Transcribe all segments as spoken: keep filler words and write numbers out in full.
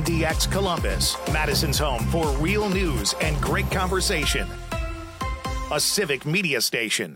M D X Columbus, Madison's home for real news and great conversation. A Civic Media station.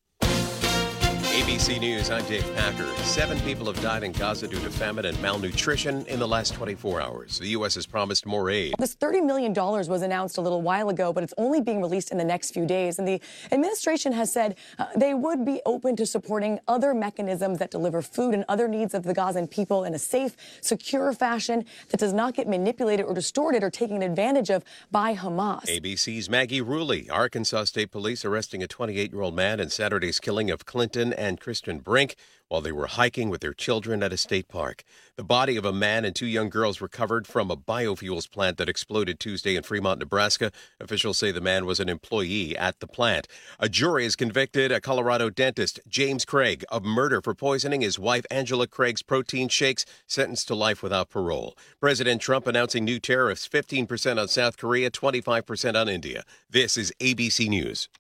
A B C News, I'm Dave Packer. Seven people have died in Gaza due to famine and malnutrition in the last twenty-four hours. The U S has promised more aid. This thirty million dollars was announced a little while ago, but it's only being released in the next few days. And the administration has said uh, they would be open to supporting other mechanisms that deliver food and other needs of the Gazan people in a safe, secure fashion that does not get manipulated or distorted or taken advantage of by Hamas. A B C's Maggie Rulli. Arkansas State Police arresting a twenty-eight-year-old man in Saturday's killing of Clinton and Kristen Brink while they were hiking with their children at a state park. The body of a man and two young girls recovered from a biofuels plant that exploded Tuesday in Fremont, Nebraska. Officials say the man was an employee at the plant. A jury has convicted a Colorado dentist, James Craig, of murder for poisoning his wife Angela Craig's protein shakes, sentenced to life without parole. President Trump announcing new tariffs, fifteen percent on South Korea, twenty-five percent on India. This is A B C News.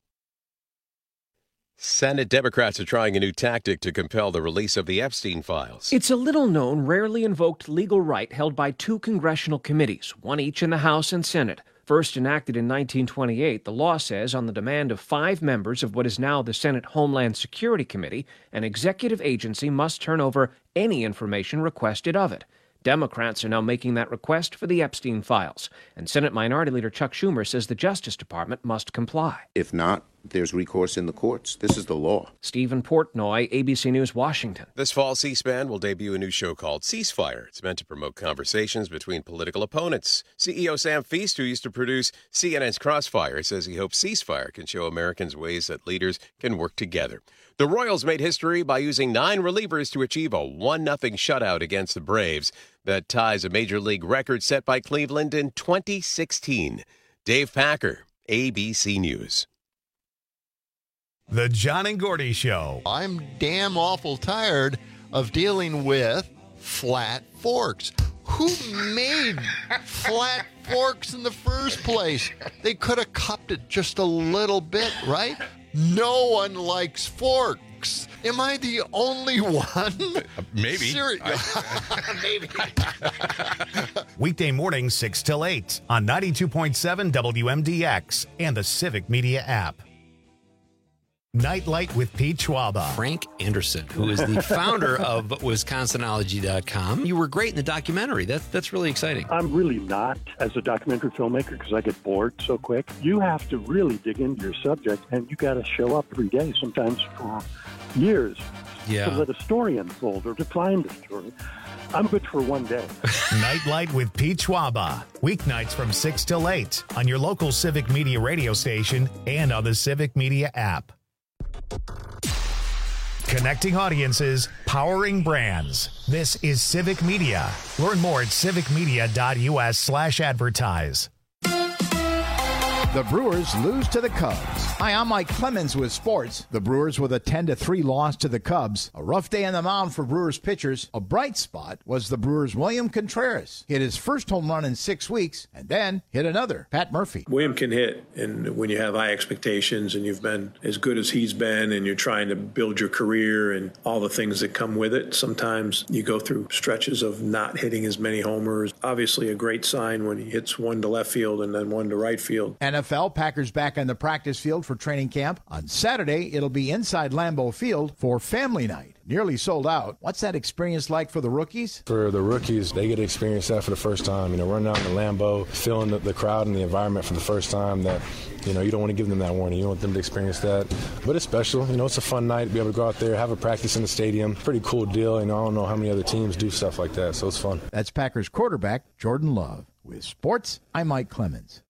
Senate Democrats are trying a new tactic to compel the release of the Epstein files. It's a little-known, rarely invoked legal right held by two congressional committees, one each in the House and Senate. First enacted in nineteen twenty-eight, the law says on the demand of five members of what is now the Senate Homeland Security Committee, an executive agency must turn over any information requested of it. Democrats are now making that request for the Epstein files, and Senate Minority Leader Chuck Schumer says the Justice Department must comply. If not, there's recourse in the courts. This is the law. Stephen Portnoy, A B C News, Washington. This fall, C-SPAN will debut a new show called Ceasefire. It's meant to promote conversations between political opponents. C E O Sam Feast, who used to produce C N N's Crossfire, says he hopes Ceasefire can show Americans ways that leaders can work together. The Royals made history by using nine relievers to achieve a one nothing shutout against the Braves. That ties a Major League record set by Cleveland in twenty sixteen. Dave Packer, A B C News. The John and Gordy Show. I'm damn awful tired of dealing with flat forks. Who made flat forks in the first place? They could have cupped it just a little bit, right? No one likes forks. Am I the only one? Maybe. Seri- I, Maybe. Weekday mornings six till eight on ninety-two point seven W M D X and the Civic Media app. Nightlight with Pete Schwaba. Frank Anderson, who is the founder of Wisconsinology dot com. You were great in the documentary. That's that's really exciting. I'm really not as a documentary filmmaker because I get bored so quick. You have to really dig into your subject, and you got to show up every day, sometimes for years, yeah. to let a story unfold or to find a story. I'm good for one day. Nightlight with Pete Schwaba. Weeknights from six till eight on your local Civic Media radio station and on the Civic Media app. Connecting audiences, powering brands. This is Civic Media. Learn more at civicmedia.us slash advertise. The Brewers lose to the Cubs. Hi, I'm Mike Clemens with sports. The Brewers with a ten to three loss to the Cubs. A rough day on the mound for Brewers pitchers. A bright spot was the Brewers' William Contreras. Hit his first home run in six weeks and then hit another. Pat Murphy. William can hit, and when you have high expectations and you've been as good as he's been and you're trying to build your career and all the things that come with it, sometimes you go through stretches of not hitting as many homers. Obviously a great sign when he hits one to left field and then one to right field. N F L Packers back on the practice field for training camp. On Saturday, it'll be inside Lambeau Field for family night. Nearly sold out. What's that experience like for the rookies? For the rookies, they get to experience that for the first time. You know, running out in the Lambeau, feeling the, the crowd and the environment for the first time. That, you know, you don't want to give them that warning. You don't want them to experience that. But it's special. You know, it's a fun night to be able to go out there, have a practice in the stadium. Pretty cool deal. You know, I don't know how many other teams do stuff like that, so it's fun. That's Packers quarterback Jordan Love. With sports, I'm Mike Clemens.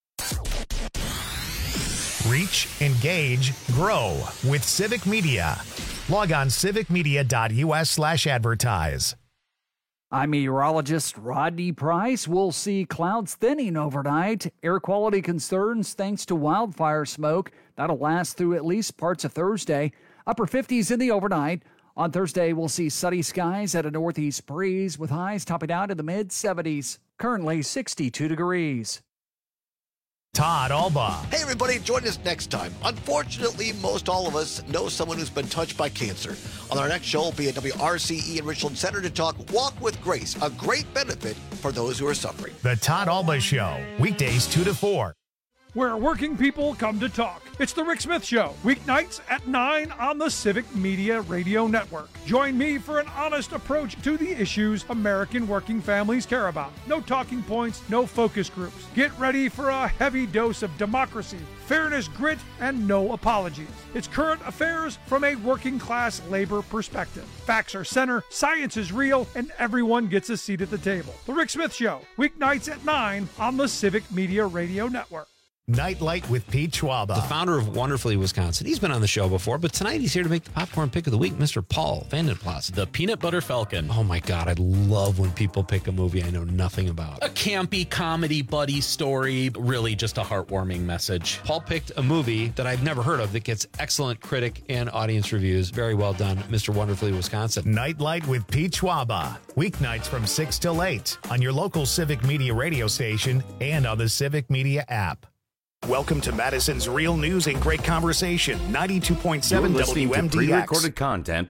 Reach, engage, grow with Civic Media. Log on civicmedia.us slash advertise. I'm meteorologist Rodney Price. We'll see clouds thinning overnight. Air quality concerns thanks to wildfire smoke. That'll last through at least parts of Thursday. Upper fifties in the overnight. On Thursday, we'll see sunny skies at a northeast breeze with highs topping out in the mid seventies. Currently sixty-two degrees. Todd Alba. Hey, everybody, join us next time. Unfortunately, most all of us know someone who's been touched by cancer. On our next show, we'll be at W R C E in Richland Center to talk Walk with Grace, a great benefit for those who are suffering. The Todd Alba Show, weekdays two to four. Where working people come to talk. It's the Rick Smith Show, weeknights at nine on the Civic Media Radio Network. Join me for an honest approach to the issues American working families care about. No talking points, no focus groups. Get ready for a heavy dose of democracy, fairness, grit, and no apologies. It's current affairs from a working class labor perspective. Facts are center, science is real, and everyone gets a seat at the table. The Rick Smith Show, weeknights at nine on the Civic Media Radio Network. Nightlight with Pete Schwaba. The founder of Wonderfully Wisconsin. He's been on the show before, but tonight he's here to make the popcorn pick of the week, Mister Paul Vandenplas. The Peanut Butter Falcon. Oh my God, I love when people pick a movie I know nothing about. A campy comedy buddy story, really just a heartwarming message. Paul picked a movie that I've never heard of that gets excellent critic and audience reviews. Very well done, Mister Wonderfully Wisconsin. Nightlight with Pete Schwaba. Weeknights from six till eight on your local Civic Media radio station and on the Civic Media app. Welcome to Madison's Real News and Great Conversation, ninety-two point seven W M D X. Pre-recorded content.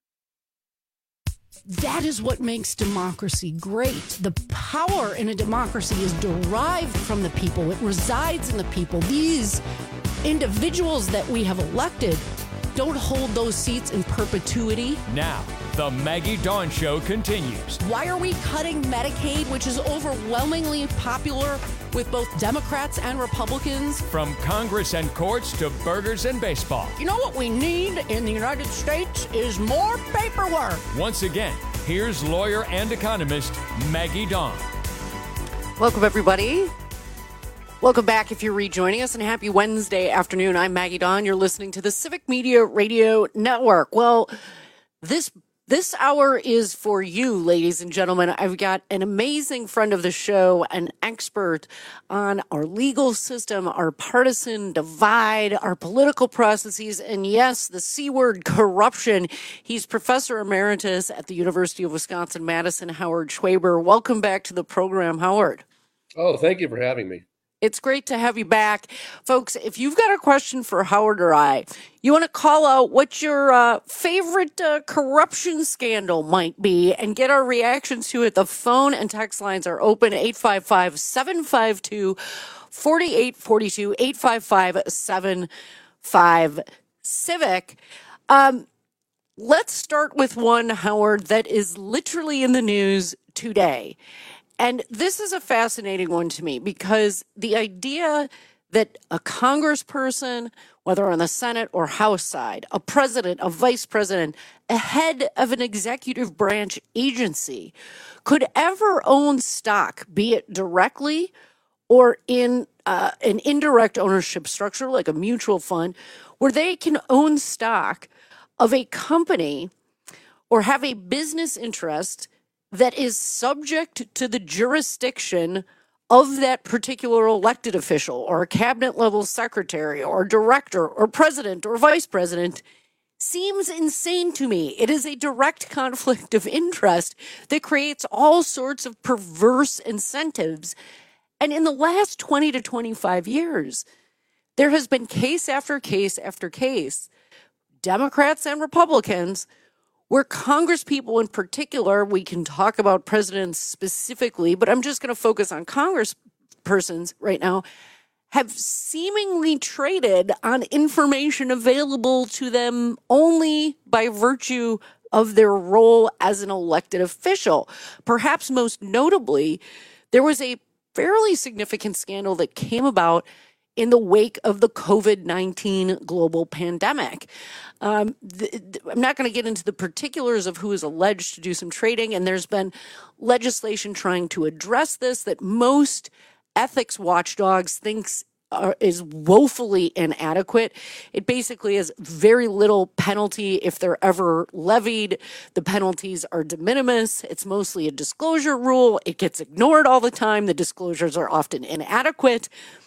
That is what makes democracy great. The power in a democracy is derived from the people. It resides in the people. These individuals that we have elected don't hold those seats in perpetuity. Now, the Maggie Dawn Show continues. Why are we cutting Medicaid, which is overwhelmingly popular with both Democrats and Republicans? From Congress and courts to burgers and baseball. You know what we need in the United States is more paperwork. Once again, here's lawyer and economist Maggie Dawn. Welcome, everybody. Welcome back if you're rejoining us, and happy Wednesday afternoon. I'm Maggie Dawn. You're listening to the Civic Media Radio Network. Well, this This hour is for you, ladies and gentlemen. I've got an amazing friend of the show, an expert on our legal system, our partisan divide, our political processes, and yes, the C word, corruption. He's Professor Emeritus at the University of Wisconsin-Madison, Howard Schwaber. Welcome back to the program, Howard. Oh, thank you for having me. It's great to have you back. Folks, if you've got a question for Howard or I, you want to call out what your uh, favorite uh, corruption scandal might be and get our reactions to it. The phone and text lines are open, eight five five, seven five two, four eight four two, eight five five, seven five, CIVIC. Um, let's start with one, Howard, that is literally in the news today. And this is a fascinating one to me because the idea that a congressperson, whether on the Senate or House side, a president, a vice president, a head of an executive branch agency could ever own stock, be it directly or in uh, an indirect ownership structure like a mutual fund, where they can own stock of a company or have a business interest that is subject to the jurisdiction of that particular elected official or a cabinet level secretary or director or president or vice president, seems insane to me. It is a direct conflict of interest that creates all sorts of perverse incentives. And in the last twenty to twenty-five years, there has been case after case after case, Democrats and Republicans, where congresspeople in particular, we can talk about presidents specifically, but I'm just going to focus on congresspersons right now, have seemingly traded on information available to them only by virtue of their role as an elected official. Perhaps most notably, there was a fairly significant scandal that came about in the wake of the COVID nineteen global pandemic. Um, th- th- I'm not going to get into the particulars of who is alleged to do some trading, and there's been legislation trying to address this that most ethics watchdogs thinks are, is woefully inadequate. It basically has very little penalty if they're ever levied. The penalties are de minimis. It's mostly a disclosure rule. It gets ignored all the time. The disclosures are often inadequate.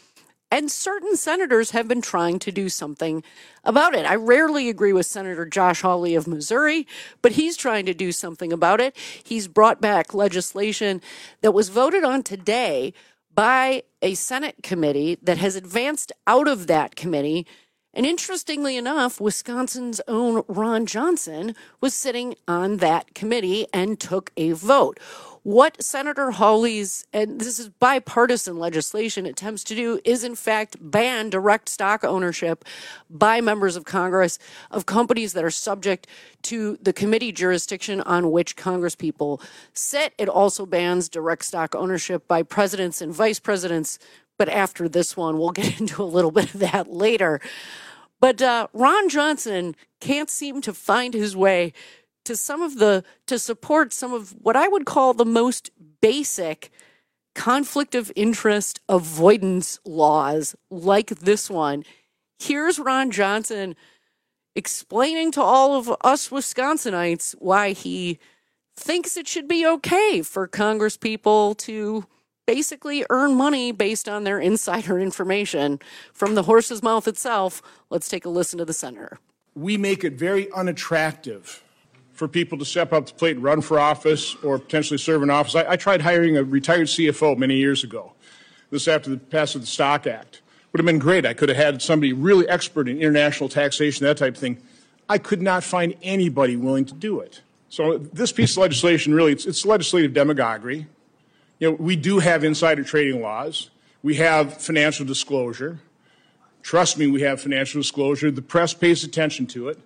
And certain senators have been trying to do something about it. I rarely agree with Senator Josh Hawley of Missouri, but he's trying to do something about it. He's brought back legislation that was voted on today by a Senate committee that has advanced out of that committee. And interestingly enough, Wisconsin's own Ron Johnson was sitting on that committee and took a vote. What Senator Hawley's, and this is bipartisan legislation, attempts to do is, in fact, ban direct stock ownership by members of Congress of companies that are subject to the committee jurisdiction on which Congresspeople sit. It also bans direct stock ownership by presidents and vice presidents. But after this one, we'll get into a little bit of that later. But uh, Ron Johnson can't seem to find his way to some of the, to support some of what I would call the most basic conflict of interest avoidance laws like this one. Here's Ron Johnson explaining to all of us Wisconsinites why he thinks it should be okay for Congress people to basically earn money based on their insider information from the horse's mouth itself. Let's take a listen to the senator. We make it very unattractive for people to step up to the plate and run for office or potentially serve in office. I, I tried hiring a retired C F O many years ago. This after the passage of the Stock Act. Would have been great. I could have had somebody really expert in international taxation, that type of thing. I could not find anybody willing to do it. So this piece of legislation, really, it's, it's legislative demagoguery. You know, we do have insider trading laws. We have financial disclosure. Trust me, we have financial disclosure. The press pays attention to it.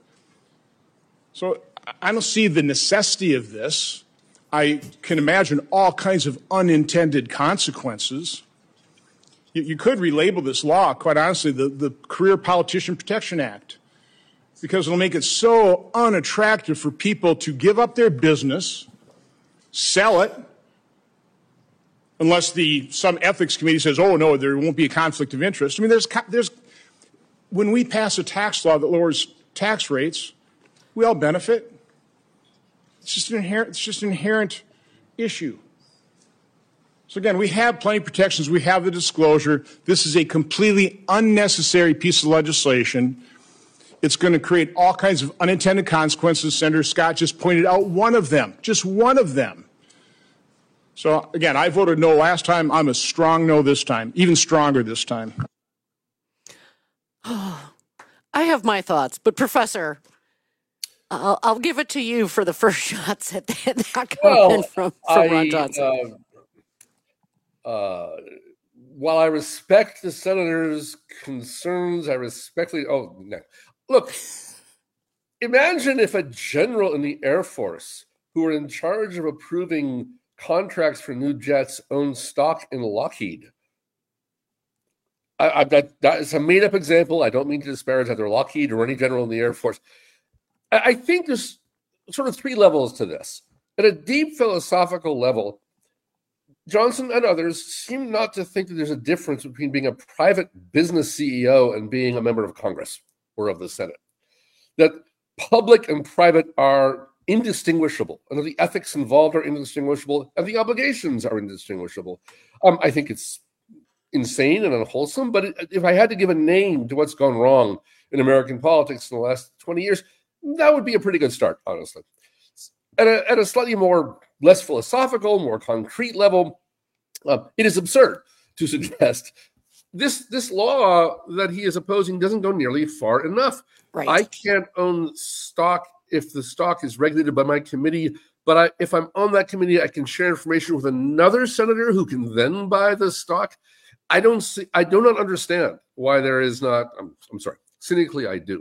So I don't see the necessity of this. I can imagine all kinds of unintended consequences. You, you could relabel this law, quite honestly, the, the Career Politician Protection Act, because it'll make it so unattractive for people to give up their business, sell it, unless the some ethics committee says, oh, no, there won't be a conflict of interest. I mean, there's, there's when we pass a tax law that lowers tax rates, we all benefit. It's just an inherent, it's just an inherent issue. So again, we have plenty of protections. We have the disclosure. This is a completely unnecessary piece of legislation. It's going to create all kinds of unintended consequences. Senator Scott just pointed out one of them, just one of them. So again, I voted no last time. I'm a strong no this time, even stronger this time. I have my thoughts, but Professor, I'll, I'll give it to you for the first shots at that, that comment well, from, from I, Ron Johnson. Uh, uh, while I respect the senator's concerns, I respectfully, oh, no. Look, imagine if a general in the Air Force who were in charge of approving contracts for new jets owned stock in Lockheed. I, I, that, that is a made-up example. I don't mean to disparage either Lockheed or any general in the Air Force. I, I think there's sort of three levels to this. At a deep philosophical level, Johnson and others seem not to think that there's a difference between being a private business C E O and being a member of Congress or of the Senate. That public and private are indistinguishable, and the ethics involved are indistinguishable, and the obligations are indistinguishable. Um, I think it's insane and unwholesome, but it, if I had to give a name to what's gone wrong in American politics in the last twenty years, that would be a pretty good start, honestly. At a, at a slightly more, less philosophical, more concrete level, uh, it is absurd to suggest this, this law that he is opposing doesn't go nearly far enough. Right. I can't own stock if the stock is regulated by my committee, but I, if I'm on that committee, I can share information with another senator who can then buy the stock. I don't see, I do not understand why there is not, I'm, I'm sorry, cynically I do.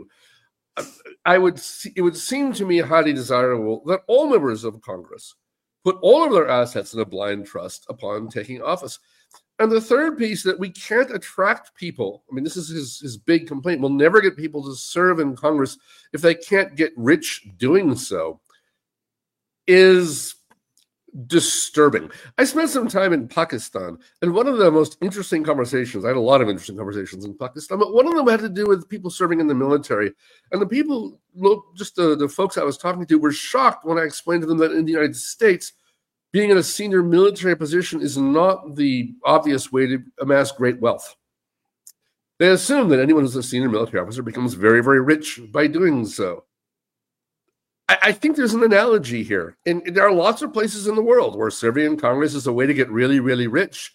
I would, see, it would seem to me highly desirable that all members of Congress put all of their assets in a blind trust upon taking office. And the third piece, that we can't attract people. I mean, this is his, his big complaint. We'll never get people to serve in Congress if they can't get rich doing so, is disturbing. I spent some time in Pakistan, and one of the most interesting conversations, I had a lot of interesting conversations in Pakistan, but one of them had to do with people serving in the military. And the people, just the, the folks I was talking to, were shocked when I explained to them that in the United States, being in a senior military position is not the obvious way to amass great wealth. They assume that anyone who's a senior military officer becomes very, very rich by doing so. I, I think there's an analogy here. And there are lots of places in the world where serving in Congress is a way to get really, really rich.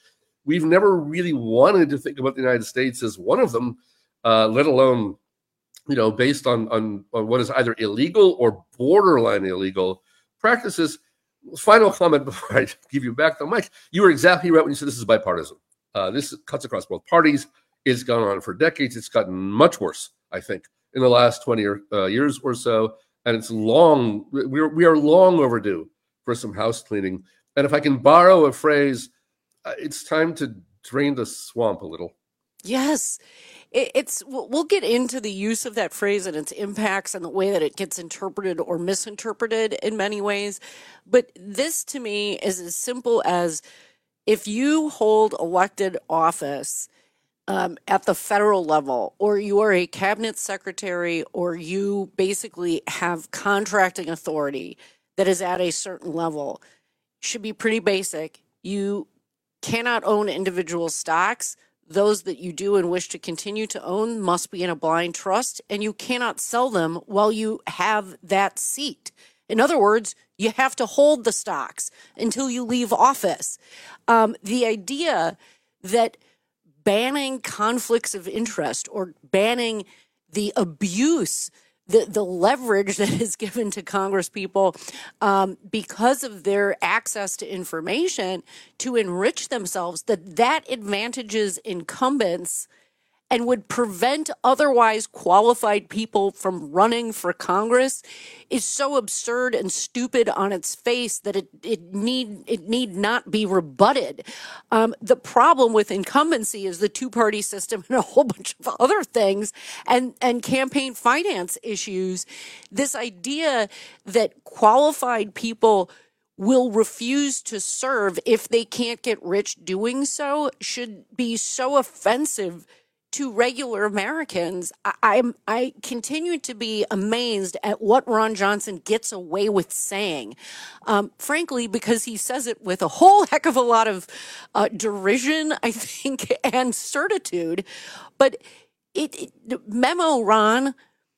we've never really wanted to think about the United States as one of them, uh, let alone, you know, based on, on, on what is either illegal or borderline illegal practices. Final comment before I give you back the mic. You were exactly right when you said this is bipartisan. Uh, this cuts across both parties. It's gone on for decades. It's gotten much worse, I think, in the last twenty or, uh, years or so. And it's long, we're, we are long overdue for some house cleaning. And if I can borrow a phrase, uh, it's time to drain the swamp a little. Yes. It's we'll get into the use of that phrase and its impacts and the way that it gets interpreted or misinterpreted in many ways. But this to me is as simple as if you hold elected office um, at the federal level, or you are a cabinet secretary, or you basically have contracting authority that is at a certain level, should be pretty basic. You cannot own individual stocks. Those that you do and wish to continue to own must be in a blind trust, and you cannot sell them while you have that seat. In other words, you have to hold the stocks until you leave office. Um, the idea that banning conflicts of interest or banning the abuse, the, the leverage that is given to Congress people um, because of their access to information to enrich themselves, that that advantages incumbents and would prevent otherwise qualified people from running for Congress is so absurd and stupid on its face that it, it need it need not be rebutted. Um, the problem with incumbency is the two-party system and a whole bunch of other things, and, and campaign finance issues. This idea that qualified people will refuse to serve if they can't get rich doing so should be so offensive to regular Americans. I, I'm, I continue to be amazed at what Ron Johnson gets away with saying, um, frankly, because he says it with a whole heck of a lot of uh, derision, I think, and certitude. But it, it memo, Ron,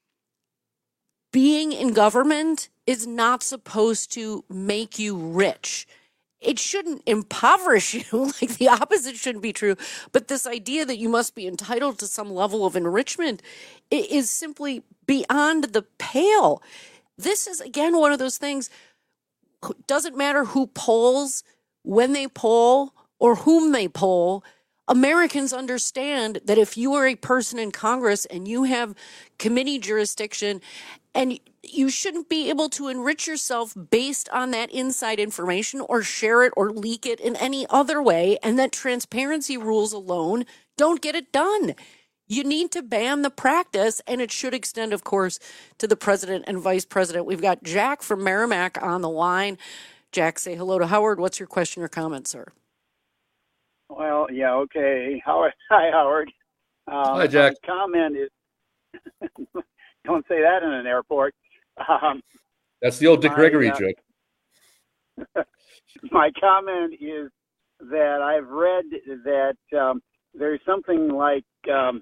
being in government is not supposed to make you rich. It shouldn't impoverish you, like the opposite shouldn't be true. But this idea that you must be entitled to some level of enrichment is simply beyond the pale. This is, again, one of those things. Doesn't matter who polls, when they poll, or whom they poll. Americans understand that if you are a person in Congress and you have committee jurisdiction, and you shouldn't be able to enrich yourself based on that inside information or share it or leak it in any other way, and that transparency rules alone don't get it done. You need to ban the practice, and it should extend, of course, to the president and vice president. We've got Jack from Merrimack on the line. Jack, say hello to Howard. What's your question or comment, sir? Well, yeah, okay. Howard, hi, Howard. Um, hi, Jack. My comment is, don't say that in an airport. Um, That's the old Dick my, Gregory uh, joke. My comment is that I've read that um, there's something like um,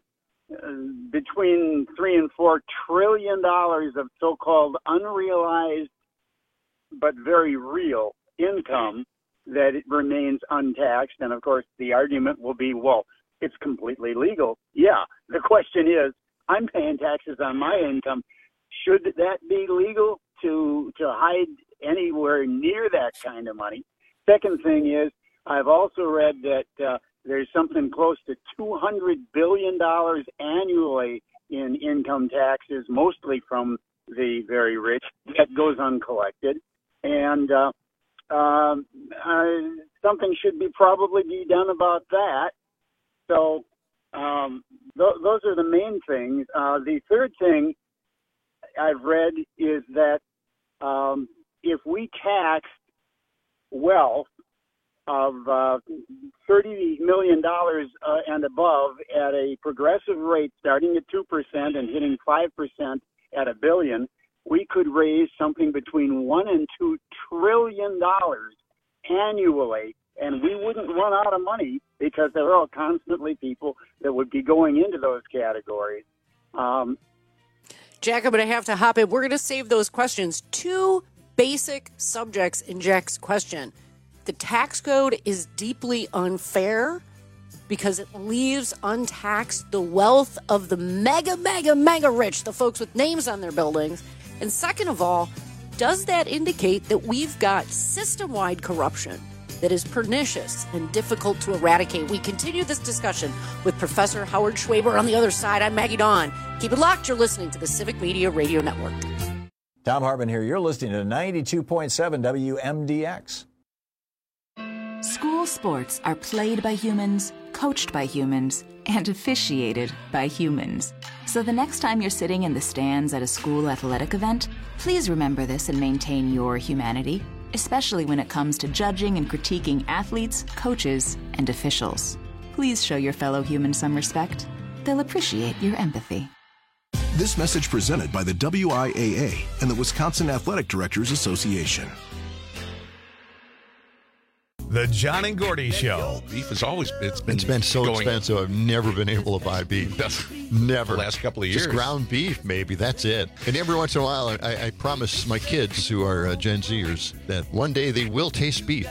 between three and four trillion dollars of so-called unrealized but very real income that it remains untaxed. And of course, the argument will be, well, it's completely legal. Yeah. The question is, I'm paying taxes on my income. Should that be legal to to hide anywhere near that kind of money? Second thing is, I've also read that uh, there's something close to two hundred billion dollars annually in income taxes, mostly from the very rich, that goes uncollected. And uh, um, uh, something should be probably be done about that. So um, th- those are the main things. Uh, the third thing I've read is that um, if we taxed wealth of uh, thirty million dollars uh, and above at a progressive rate starting at two percent and hitting five percent at a billion, we could raise something between one and two trillion dollars annually, and we wouldn't run out of money because there are constantly people that would be going into those categories. Um, Jack, I'm going to have to hop in. We're going to save those questions. Two basic subjects in Jack's question. The tax code is deeply unfair because it leaves untaxed the wealth of the mega, mega, mega rich, the folks with names on their buildings? And second of all, does that indicate that we've got system-wide corruption that is pernicious and difficult to eradicate? We continue this discussion with Professor Howard Schwaber on the other side. I'm Maggie Dawn. Keep it locked. You're listening to the Civic Media Radio Network. Tom Hartman here. You're listening to ninety-two point seven W M D X. School sports are played by humans, coached by humans, and officiated by humans. So the next time you're sitting in the stands at a school athletic event, please remember this and maintain your humanity, especially when it comes to judging and critiquing athletes, coaches, and officials. Please show your fellow humans some respect. They'll appreciate your empathy. This message presented by the W I A A and the Wisconsin Athletic Directors Association. The John and Gordy Show. Beef has always it's been it's been so going, expensive. I've never been able to buy beef. Never. The last couple of years. Just ground beef, maybe. That's it. And every once in a while, I, I promise my kids, who are uh, Gen Zers, that one day they will taste beef.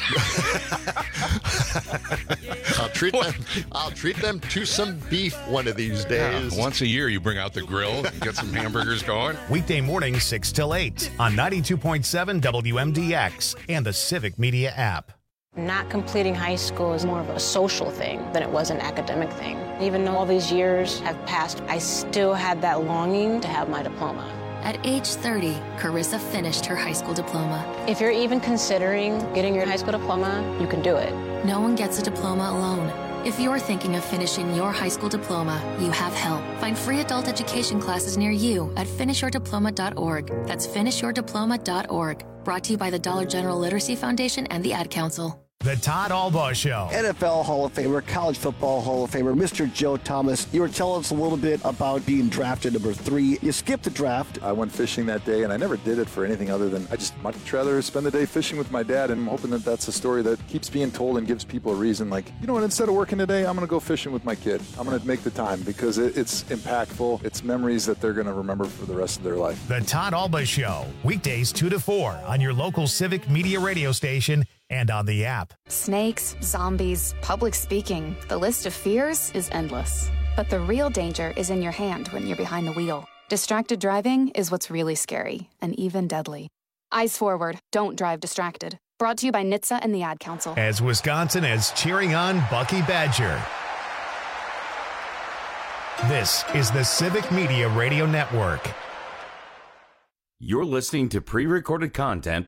I'll treat them. I'll treat them to some beef one of these days. Yeah, once a year, you bring out the grill and get some hamburgers going. Weekday mornings six till eight on ninety-two point seven W M D X and the Civic Media app. Not completing high school is more of a social thing than it was an academic thing. Even though all these years have passed, I still had that longing to have my diploma. At age thirty, Carissa finished her high school diploma. If you're even considering getting your high school diploma, you can do it. No one gets a diploma alone. If you're thinking of finishing your high school diploma, you have help. Find free adult education classes near you at finish your diploma dot org. That's finish your diploma dot org. Brought to you by the Dollar General Literacy Foundation and the Ad Council. The Todd Albaugh Show. N F L Hall of Famer, College Football Hall of Famer, Mister Joe Thomas. You were telling us a little bit about being drafted number three. You skipped the draft. I went fishing that day, and I never did it for anything other than I just much rather spend the day fishing with my dad, and I'm hoping that that's a story that keeps being told and gives people a reason. Like, you know what, instead of working today, I'm going to go fishing with my kid. I'm going to make the time because it, it's impactful. It's memories that they're going to remember for the rest of their life. The Todd Albaugh Show, weekdays two to four on your local Civic Media radio station and on the app. Snakes, zombies, public speaking. The list of fears is endless. But the real danger is in your hand when you're behind the wheel. Distracted driving is what's really scary and even deadly. Eyes forward. Don't drive distracted. Brought to you by N H T S A and the Ad Council. As Wisconsin is cheering on Bucky Badger. This is the Civic Media Radio Network. You're listening to pre-recorded content.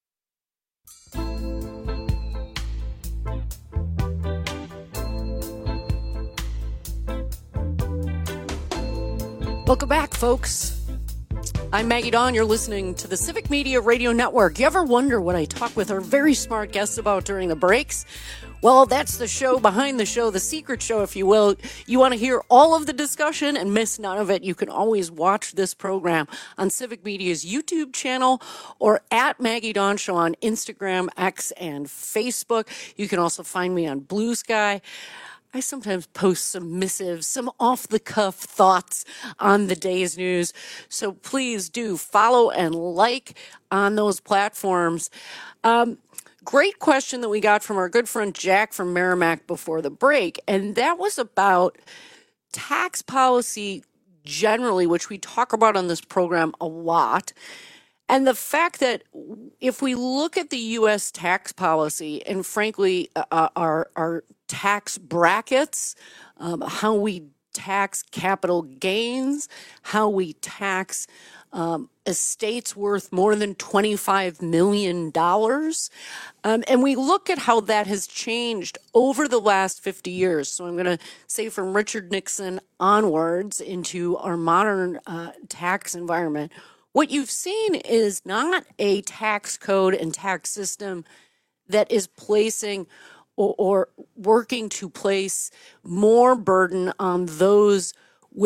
Welcome back, folks. I'm Maggie Dawn. You're listening to the Civic Media Radio Network. You ever wonder what I talk with our very smart guests about during the breaks? Well, that's the show behind the show, the secret show, if you will. You want to hear all of the discussion and miss none of it, you can always watch this program on Civic Media's YouTube channel or at Maggie Dawn Show on Instagram, X, and Facebook. You can also find me on Blue Sky. I sometimes post some missives, some off-the-cuff thoughts on the day's news. So please do follow and like on those platforms. Um, great question that we got from our good friend Jack from Merrimack before the break, and that was about tax policy generally, which we talk about on this program a lot. And the fact that if we look at the U S tax policy and frankly, uh, our, our tax brackets, um, how we tax capital gains, how we tax um, estates worth more than twenty-five million dollars. Um, and we look at how that has changed over the last fifty years. So I'm going to say from Richard Nixon onwards into our modern uh, tax environment. What you've seen is not a tax code and tax system that is placing or, or working to place more burden on those with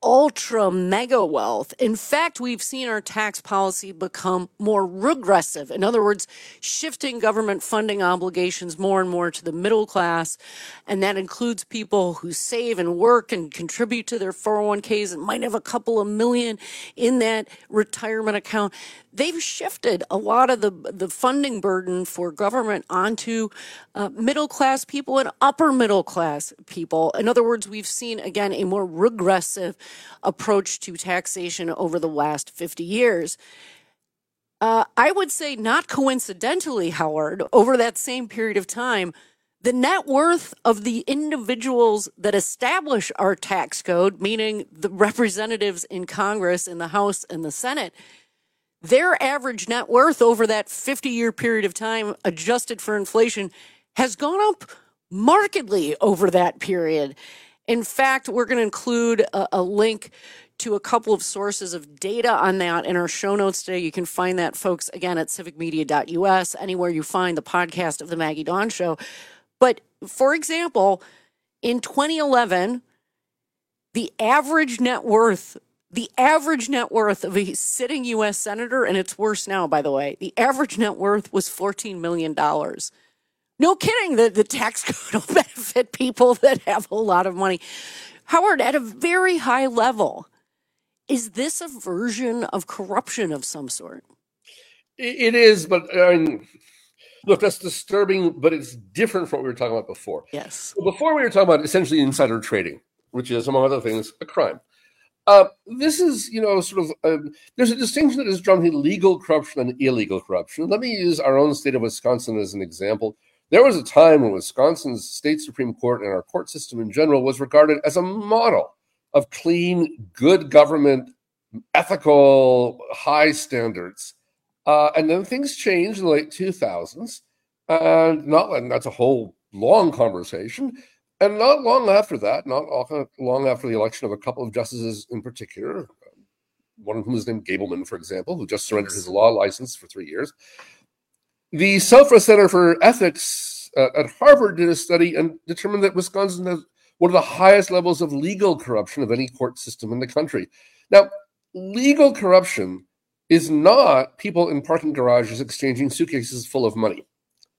ultra mega wealth. In fact, we've seen our tax policy become more regressive. In other words, shifting government funding obligations more and more to the middle class. And that includes people who save and work and contribute to their four oh one k's and might have a couple of million in that retirement account. They've shifted a lot of the, the funding burden for government onto uh, middle class people and upper middle class people. In other words, we've seen, again, a more regressive approach to taxation over the last fifty years. Uh, I would say, not coincidentally, Howard, over that same period of time, the net worth of the individuals that establish our tax code, meaning the representatives in Congress, in the House and the Senate, their average net worth over that fifty-year period of time, adjusted for inflation, has gone up markedly over that period. In fact, we're going to include a, a link to a couple of sources of data on that in our show notes today. You can find that, folks, again, at civic media dot U S, anywhere you find the podcast of The Maggie Dawn Show. But, for example, in twenty eleven, the average net worth The average net worth of a sitting U S senator, and it's worse now, by the way, the average net worth was fourteen million dollars. No kidding, the, the tax code will benefit people that have a lot of money. Howard, at a very high level, is this a version of corruption of some sort? It is, but I mean, look, that's disturbing, but it's different from what we were talking about before. Yes. So before we were talking about essentially insider trading, which is, among other things, a crime. Uh, this is, you know, sort of, uh, there's a distinction that is drawn between legal corruption and illegal corruption. Let me use our own state of Wisconsin as an example. There was a time when Wisconsin's state Supreme Court and our court system in general was regarded as a model of clean, good government, ethical, high standards. Uh, and then things changed in the late two thousands. And not, and that's a whole long conversation. And not long after that, not long after the election of a couple of justices in particular, one of whom is named Gableman, for example, who just surrendered his law license for three years, the Selfra Center for Ethics uh, at Harvard did a study and determined that Wisconsin has one of the highest levels of legal corruption of any court system in the country. Now, legal corruption is not people in parking garages exchanging suitcases full of money.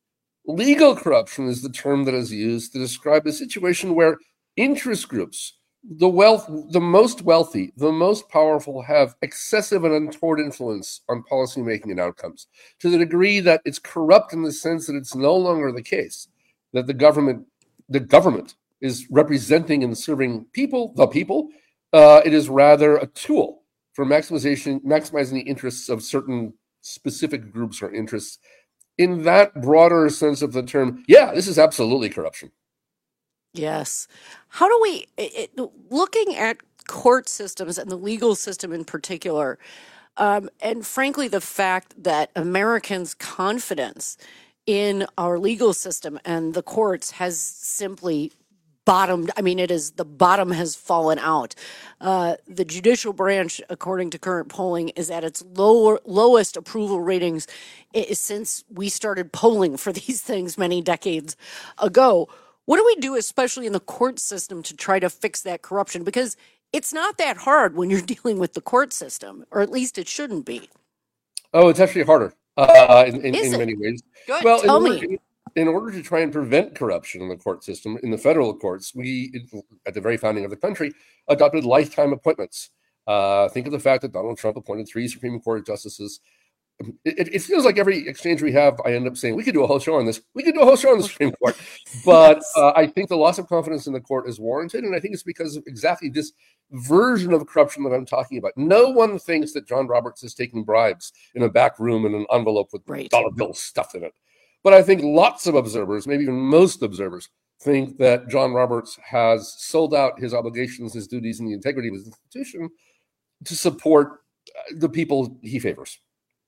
Legal corruption is the term that is used to describe a situation where interest groups, the wealth, the most wealthy, the most powerful, have excessive and untoward influence on policymaking and outcomes, to the degree that it's corrupt in the sense that it's no longer the case that the government, the government is representing and serving people, the people. Uh, it is rather a tool for maximization, maximizing the interests of certain specific groups or interests. In that broader sense of the term, yeah, this is absolutely corruption. Yes. How do we, it, looking at court systems and the legal system in particular, um, and frankly, the fact that Americans' confidence in our legal system and the courts has simply bottomed. I mean, it is, the bottom has fallen out. Uh, the judicial branch, according to current polling, is at its lower, lowest approval ratings since we started polling for these things many decades ago. What do we do, especially in the court system, to try to fix that corruption? Because it's not that hard when you're dealing with the court system, or at least it shouldn't be. Oh, it's actually harder uh, in, in, in many ways. Good. Well, Tell in me. order, in order to try and prevent corruption in the court system, in the federal courts, we, at the very founding of the country, adopted lifetime appointments. Uh, think of the fact that Donald Trump appointed three Supreme Court justices. It, it feels like every exchange we have, I end up saying, we could do a whole show on this. We could do a whole show on the Supreme Court. But uh, I think the loss of confidence in the court is warranted. And I think it's because of exactly this version of corruption that I'm talking about. No one thinks that John Roberts is taking bribes in a back room in an envelope with right. dollar bill stuff in it. But I think lots of observers, maybe even most observers, think that John Roberts has sold out his obligations, his duties, and the integrity of his institution to support the people he favors.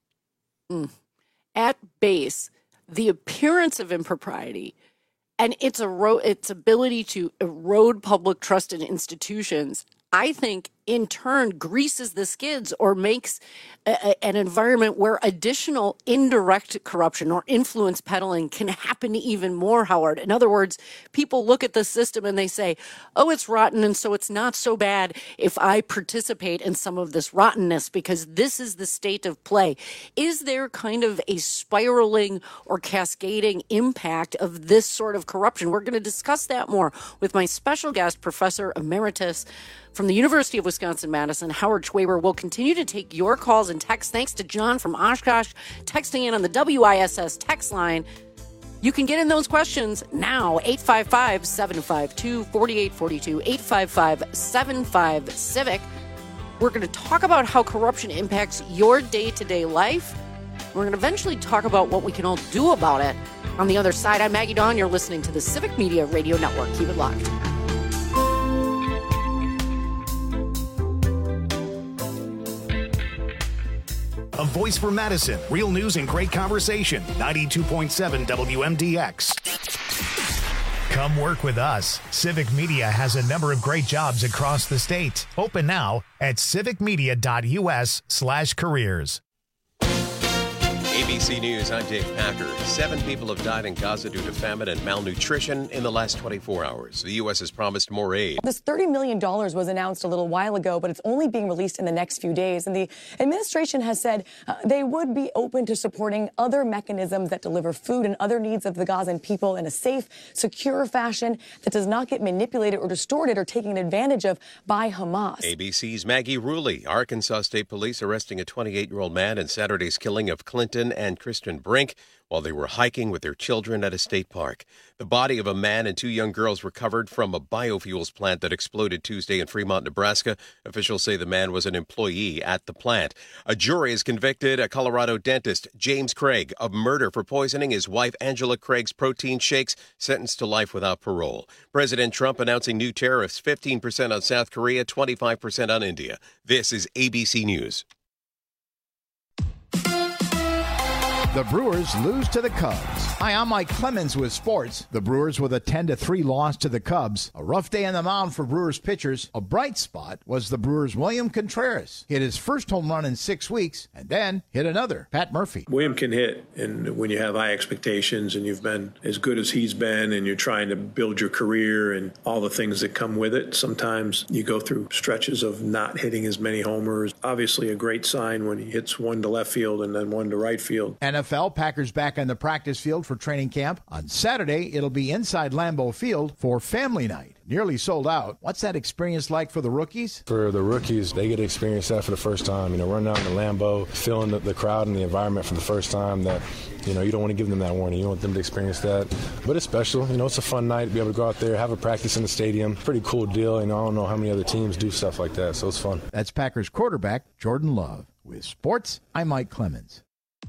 Mm. At base, the appearance of impropriety and its ero- its ability to erode public trust in institutions, I think, in turn greases the skids or makes a, a, an environment where additional indirect corruption or influence peddling can happen even more, Howard. In other words, people look at the system and they say, oh, it's rotten, and so it's not so bad if I participate in some of this rottenness because this is the state of play. Is there kind of a spiraling or cascading impact of this sort of corruption? We're going to discuss that more with my special guest, Professor Emeritus from the University of Wisconsin-Madison, Howard Schwaber. Will continue to take your calls and texts. Thanks to John from Oshkosh texting in on the W I S S text line. You can get in those questions now, eight five five, seven five two, four eight four two, eight five five, seven five, CIVIC. We're going to talk about how corruption impacts your day-to-day life. We're going to eventually talk about what we can all do about it. On the other side, I'm Maggie Dawn. You're listening to the Civic Media Radio Network. Keep it locked. A voice for Madison. Real news and great conversation. ninety-two point seven W M D X. Come work with us. Civic Media has a number of great jobs across the state. Open now at civicmedia.us slash careers. A B C News, I'm Dave Packer. Seven people have died in Gaza due to famine and malnutrition in the last twenty-four hours. The U S has promised more aid. This thirty million dollars was announced a little while ago, but it's only being released in the next few days. And the administration has said uh, they would be open to supporting other mechanisms that deliver food and other needs of the Gazan people in a safe, secure fashion that does not get manipulated or distorted or taken advantage of by Hamas. A B C's Maggie Rulli. Arkansas State Police arresting a twenty-eight-year-old man in Saturday's killing of Clinton and Kristen Brink while they were hiking with their children at a state park. The body of a man and two young girls recovered from a biofuels plant that exploded Tuesday in Fremont, Nebraska. Officials say the man was an employee at the plant. A jury has convicted a Colorado dentist, James Craig, of murder for poisoning his wife Angela Craig's protein shakes, sentenced to life without parole. President Trump announcing new tariffs, fifteen percent on South Korea, twenty-five percent on India. This is A B C News. The Brewers lose to the Cubs. Hi, I'm Mike Clemens with sports. The Brewers with a ten to three loss to the Cubs. A rough day on the mound for Brewers pitchers. A bright spot was the Brewers' William Contreras. Hit his first home run in six weeks and then hit another. Pat Murphy. William can hit, and when you have high expectations and you've been as good as he's been and you're trying to build your career and all the things that come with it, sometimes you go through stretches of not hitting as many homers. Obviously a great sign when he hits one to left field and then one to right field. N F L Packers back on the practice field for training camp. On Saturday, it'll be inside Lambeau Field for family night. Nearly sold out. What's that experience like for the rookies? For the rookies, they get to experience that for the first time. You know, running out in the Lambeau, feeling the, the crowd and the environment for the first time. That, you know, you don't want to give them that warning. You don't want them to experience that. But it's special. You know, it's a fun night to be able to go out there, have a practice in the stadium. Pretty cool deal. You know, I don't know how many other teams do stuff like that, so it's fun. That's Packers quarterback Jordan Love. With sports, I'm Mike Clemens.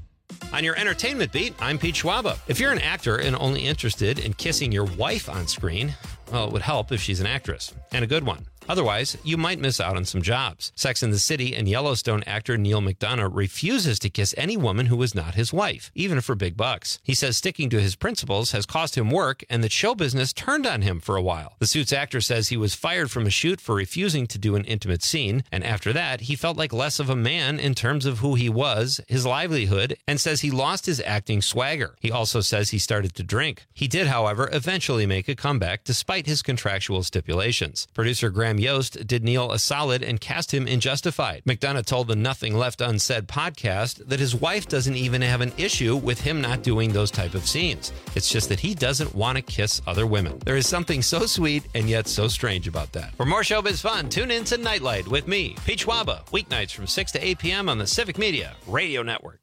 On your entertainment beat, I'm Pete Schwaba. If you're an actor and only interested in kissing your wife on screen, well, it would help if she's an actress, and a good one. Otherwise, you might miss out on some jobs. Sex and the City and Yellowstone actor Neil McDonough refuses to kiss any woman who is not his wife, even for big bucks. He says sticking to his principles has cost him work and that show business turned on him for a while. The Suits actor says he was fired from a shoot for refusing to do an intimate scene, and after that, he felt like less of a man in terms of who he was, his livelihood, and says he lost his acting swagger. He also says he started to drink. He did, however, eventually make a comeback despite his contractual stipulations. Producer Graham Yost did Neil a solid and cast him in Justified. McDonough told the Nothing Left Unsaid podcast that his wife doesn't even have an issue with him not doing those type of scenes. It's just that he doesn't want to kiss other women. There is something so sweet and yet so strange about that. For more showbiz fun, tune in to Nightlight with me, Pete Schwaba, weeknights from six to eight p.m. on the Civic Media Radio Network.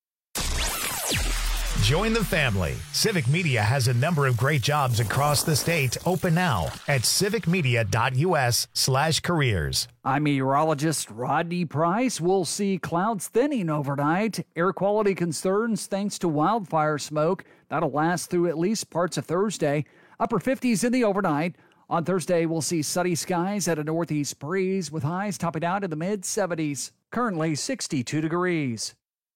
Join the family. Civic Media has a number of great jobs across the state. Open now at civicmedia.us slash careers. I'm meteorologist Rodney Price. We'll see clouds thinning overnight. Air quality concerns thanks to wildfire smoke. That'll last through at least parts of Thursday. Upper fifties in the overnight. On Thursday, we'll see sunny skies at a northeast breeze with highs topping out in the mid seventies. Currently sixty-two degrees.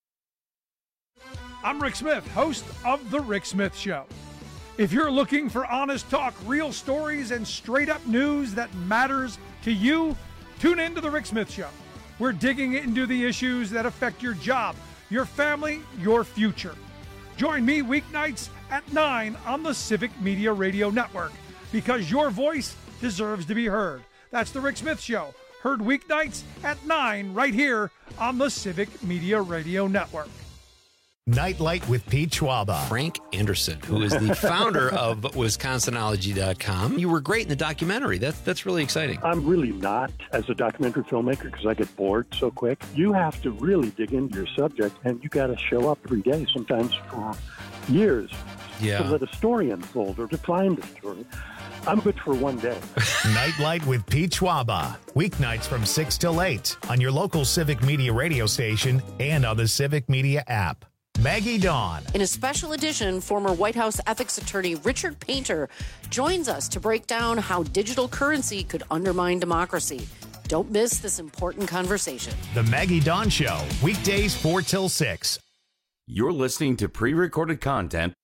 I'm Rick Smith, host of The Rick Smith Show. If you're looking for honest talk, real stories, and straight-up news that matters to you, Tune in to The Rick Smith Show. We're digging into the issues that affect your job, your family, your future. Join me weeknights at nine on the Civic Media Radio Network, because your voice deserves to be heard. That's The Rick Smith Show, heard weeknights at nine right here on the Civic Media Radio Network. Nightlight with Pete Schwaba. Frank Anderson, who is the founder of Wisconsin ology dot com. You were great in the documentary. That's that's really exciting. I'm really not as a documentary filmmaker because I get bored so quick. You have to really dig into your subject, and you got to show up every day, sometimes for years, yeah. to let a story unfold or to find a story. I'm good for one day. Nightlight with Pete Schwaba. Weeknights from six till eight on your local Civic Media radio station and on the Civic Media app. Maggie Dawn. In a special edition, former White House ethics attorney Richard Painter joins us to break down how digital currency could undermine democracy. Don't miss this important conversation. The Maggie Dawn Show, weekdays four till six. You're listening to pre-recorded content.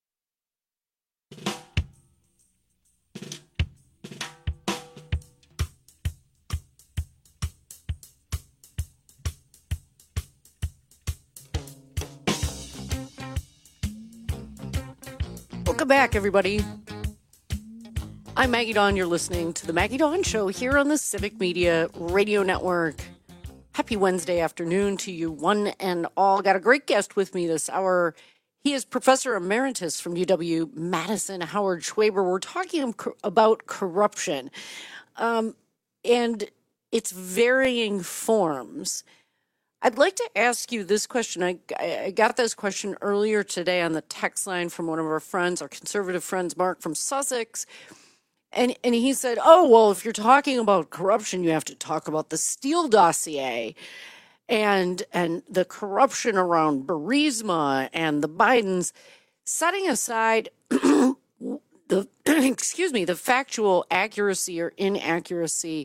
Welcome back, everybody. I'm Maggie Dawn. You're listening to The Maggie Dawn Show here on the Civic Media Radio Network. Happy Wednesday afternoon to you, one and all. Got a great guest with me this hour. He is Professor Emeritus from U W Madison, Howard Schwaber. We're talking about corruption um, and its varying forms. I'd like to ask you this question. I, I got this question earlier today on the text line from one of our friends, our conservative friends, Mark from Sussex. And and he said, oh, well, if you're talking about corruption, you have to talk about the Steele dossier and and the corruption around Burisma and the Bidens, setting aside the excuse me, the factual accuracy or inaccuracy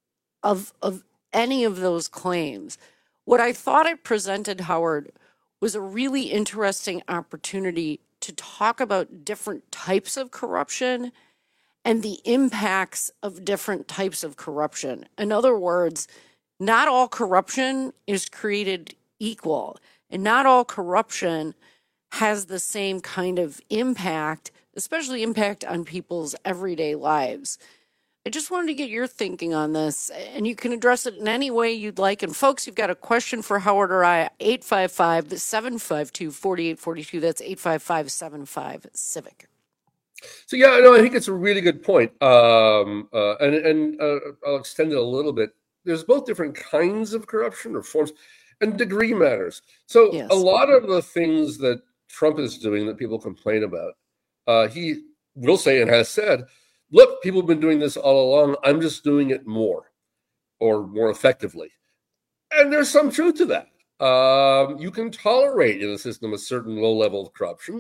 of of any of those claims. What I thought it presented, Howard, was a really interesting opportunity to talk about different types of corruption and the impacts of different types of corruption. In other words, not all corruption is created equal, and not all corruption has the same kind of impact, especially impact on people's everyday lives. I just wanted to get your thinking on this, and you can address it in any way you'd like. And folks, you've got a question for Howard or I, eight five five, seven five two, four eight four two. That's eight five five, seven five, CIVIC. So, yeah, no, I think it's a really good point. Um, uh, and and uh, I'll extend it a little bit. There's both different kinds of corruption or forms, and degree matters. So yes. A lot of the things that Trump is doing that people complain about, uh, he will say and has said, look, people have been doing this all along. I'm just doing it more or more effectively. And there's some truth to that. Um, you can tolerate in a system a certain low level of corruption.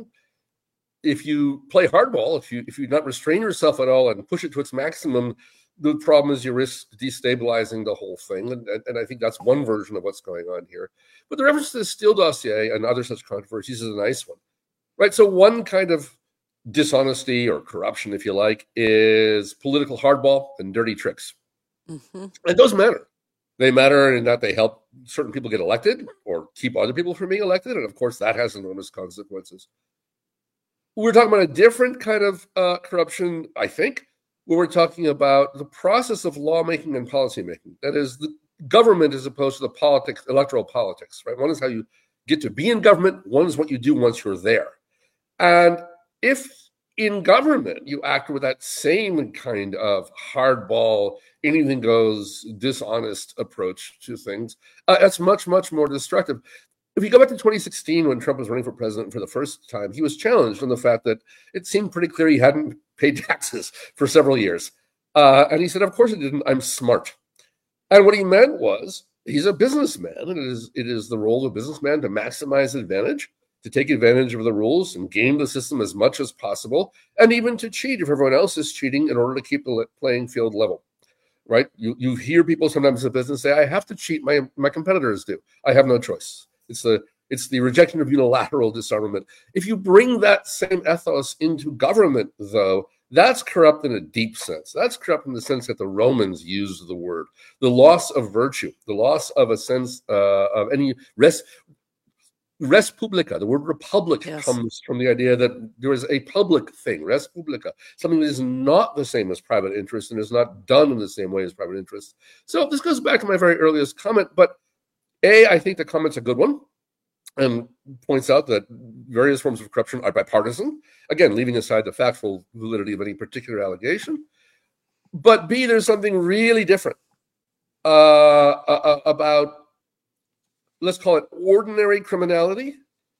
If you play hardball, if you if you not restrain yourself at all and push it to its maximum, the problem is you risk destabilizing the whole thing. And, and, and I think that's one version of what's going on here. But the reference to the Steele dossier and other such controversies is a nice one, right? So one kind of dishonesty or corruption, if you like, is political hardball and dirty tricks. Mm-hmm. And those matter. They matter in that they help certain people get elected or keep other people from being elected. And of course, that has enormous consequences. We're talking about a different kind of uh, corruption, I think, where we're talking about the process of lawmaking and policymaking. That is, the government as opposed to the politics, electoral politics, right? One is how you get to be in government. One is what you do once you're there. And if in government you act with that same kind of hardball, anything goes, dishonest approach to things, uh, that's much, much more destructive. If you go back to twenty sixteen, when Trump was running for president for the first time, he was challenged on the fact that it seemed pretty clear he hadn't paid taxes for several years. Uh, and he said, of course he didn't, I'm smart. And what he meant was, he's a businessman, and it is, it is the role of a businessman to maximize advantage, to take advantage of the rules and game the system as much as possible, and even to cheat if everyone else is cheating in order to keep the playing field level, right? You you hear people sometimes in business say, I have to cheat, my, my competitors do. I have no choice. It's the it's the rejection of unilateral disarmament. If you bring that same ethos into government, though, That's corrupt in a deep sense. That's corrupt in the sense that the Romans used the word. The loss of virtue, the loss of a sense uh, of any res, res publica. The word republic yes. comes from the idea that there is a public thing, res publica, something that is not the same as private interest and is not done in the same way as private interest. So this goes back to my very earliest comment, but A, I think the comment's a good one, and points out that various forms of corruption are bipartisan, again, leaving aside the factual validity of any particular allegation. But B, there's something really different uh, uh, about, let's call it ordinary criminality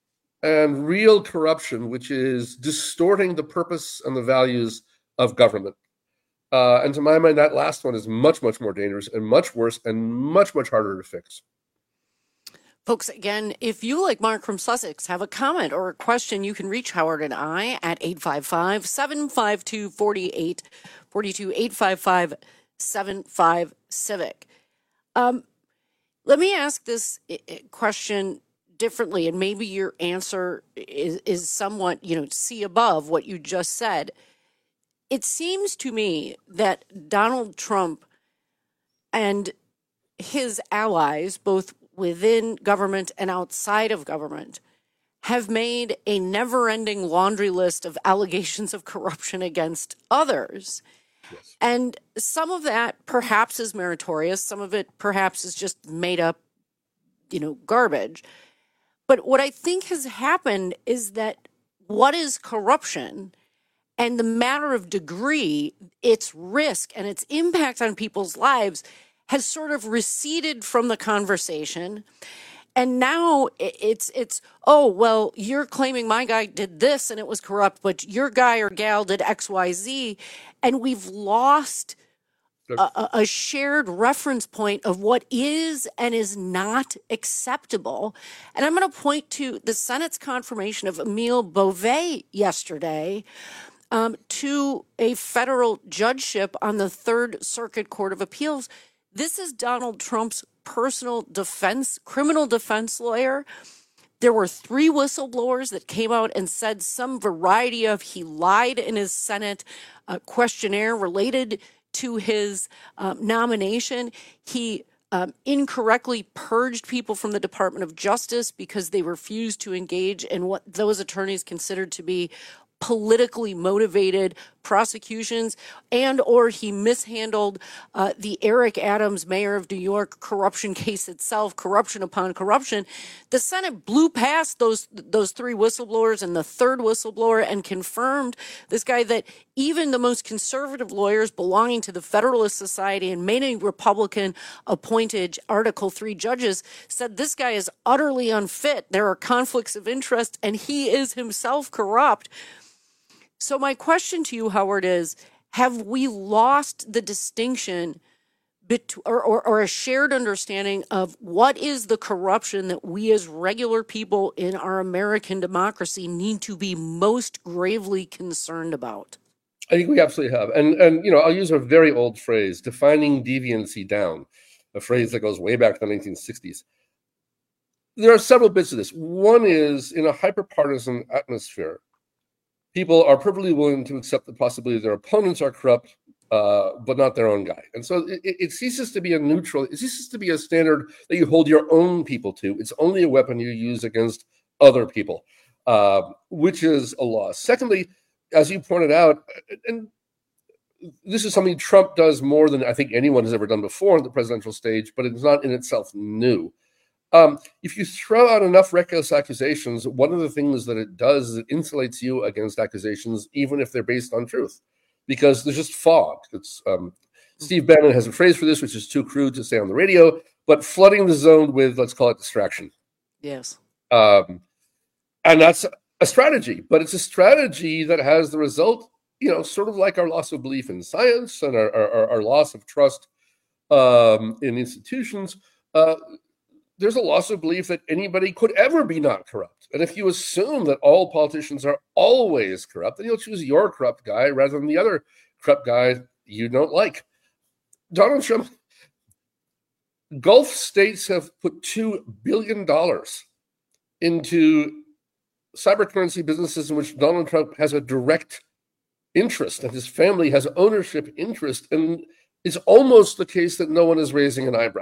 and real corruption, which is distorting the purpose and the values of government. Uh, and to my mind, that last one is much, much more dangerous and much worse and much, much harder to fix. Folks, again, if you, like Mark from Sussex, have a comment or a question, you can reach Howard and I at eight five five, seven five two, four eight four two, eight five five, seven five, civic. Um, let me ask this question differently, and maybe your answer is, is somewhat, you know, see above what you just said. It seems to me that Donald Trump and his allies, both within government and outside of government, have made a never-ending laundry list of allegations of corruption against others. Yes. And some of that perhaps is meritorious. Some of it perhaps is just made up, you know, garbage. But what I think has happened is that what is corruption and the matter of degree, its risk and its impact on people's lives has sort of receded from the conversation. And now it's, it's oh, well, you're claiming my guy did this and it was corrupt, but your guy or gal did X, Y, Z. And we've lost a, a shared reference point of what is and is not acceptable. And I'm going to point to the Senate's confirmation of Emile Beauvais yesterday um, to a federal judgeship on the Third Circuit Court of Appeals. This is Donald Trump's personal defense, criminal defense lawyer. There were three whistleblowers that came out and said some variety of he lied in his Senate uh, questionnaire related to his um, nomination. He um, incorrectly purged people from the Department of Justice because they refused to engage in what those attorneys considered to be politically motivated prosecutions, and or he mishandled uh, the Eric Adams, mayor of New York, corruption case itself, corruption upon corruption. The Senate blew past those those three whistleblowers and the third whistleblower and confirmed this guy that even the most conservative lawyers belonging to the Federalist Society and many Republican appointed Article three judges said this guy is utterly unfit. There are conflicts of interest and he is himself corrupt. So my question to you, Howard, is have we lost the distinction bet- or, or, or a shared understanding of what is the corruption that we as regular people in our American democracy need to be most gravely concerned about? I think we absolutely have. And, and you know, I'll use a very old phrase, defining deviancy down, a phrase that goes way back to the nineteen sixties. There are several bits of this. One is in a hyper-partisan atmosphere, people are perfectly willing to accept the possibility their opponents are corrupt, uh, but not their own guy. And so it, it ceases to be a neutral, it ceases to be a standard that you hold your own people to. It's only a weapon you use against other people, uh, which is a loss. Secondly, as you pointed out, and this is something Trump does more than I think anyone has ever done before on the presidential stage, but it's not in itself new. Um, if you throw out enough reckless accusations, one of the things that it does is it insulates you against accusations, even if they're based on truth, because there's just fog. It's um, Steve Bannon has a phrase for this, which is too crude to say on the radio, but flooding the zone with, let's call it distraction. Yes. Um, and that's a strategy, but it's a strategy that has the result, you know, sort of like our loss of belief in science and our, our, our loss of trust um, in institutions. Uh, There's a loss of belief that anybody could ever be not corrupt. And if you assume that all politicians are always corrupt, then you'll choose your corrupt guy rather than the other corrupt guy you don't like. Donald Trump, Gulf states have put two billion dollars into cyber currency businesses in which Donald Trump has a direct interest, and his family has ownership interest, and it's almost the case that no one is raising an eyebrow.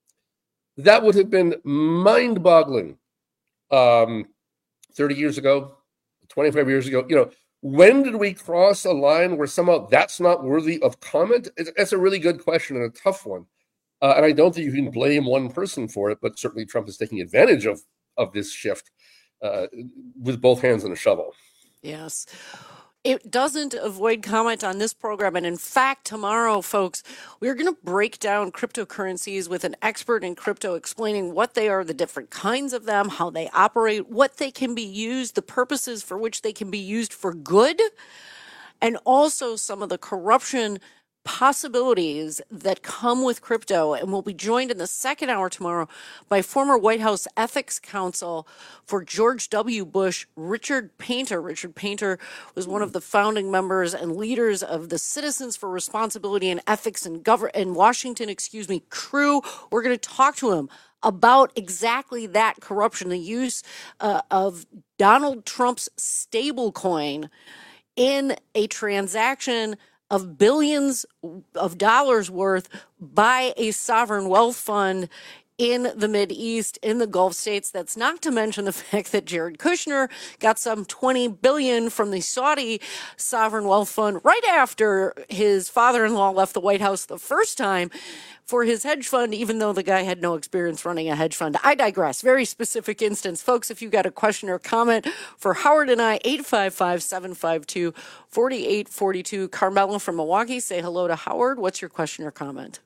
That would have been mind-boggling um, thirty years ago, twenty-five years ago. You know, when did we cross a line where somehow that's not worthy of comment? It's a really good question and a tough one. Uh, and I don't think you can blame one person for it, but certainly Trump is taking advantage of, of this shift uh, with both hands and a shovel. Yes. It doesn't avoid comment on this program. And in fact, tomorrow, folks, we're going to break down cryptocurrencies with an expert in crypto, explaining what they are, the different kinds of them, how they operate, what they can be used, the purposes for which they can be used for good, and also some of the corruption possibilities that come with crypto. And we'll be joined in the second hour tomorrow by former White House ethics counsel for George W. Bush, Richard Painter. Richard Painter was one of the founding members and leaders of the Citizens for Responsibility and Ethics in, Gov- in Washington, excuse me, crew. We're going to talk to him about exactly that corruption, the use uh, of Donald Trump's stablecoin in a transaction of billions of dollars worth by a sovereign wealth fund in the Mideast, in the Gulf states. That's not to mention the fact that Jared Kushner got some twenty billion dollars from the Saudi sovereign wealth fund right after his father-in-law left the White House the first time for his hedge fund, even though the guy had no experience running a hedge fund. I digress. Very specific instance. Folks, if you got a question or comment for Howard and I, eight five five, seven five two, four eight four two. Carmela from Milwaukee, say hello to Howard. What's your question or comment?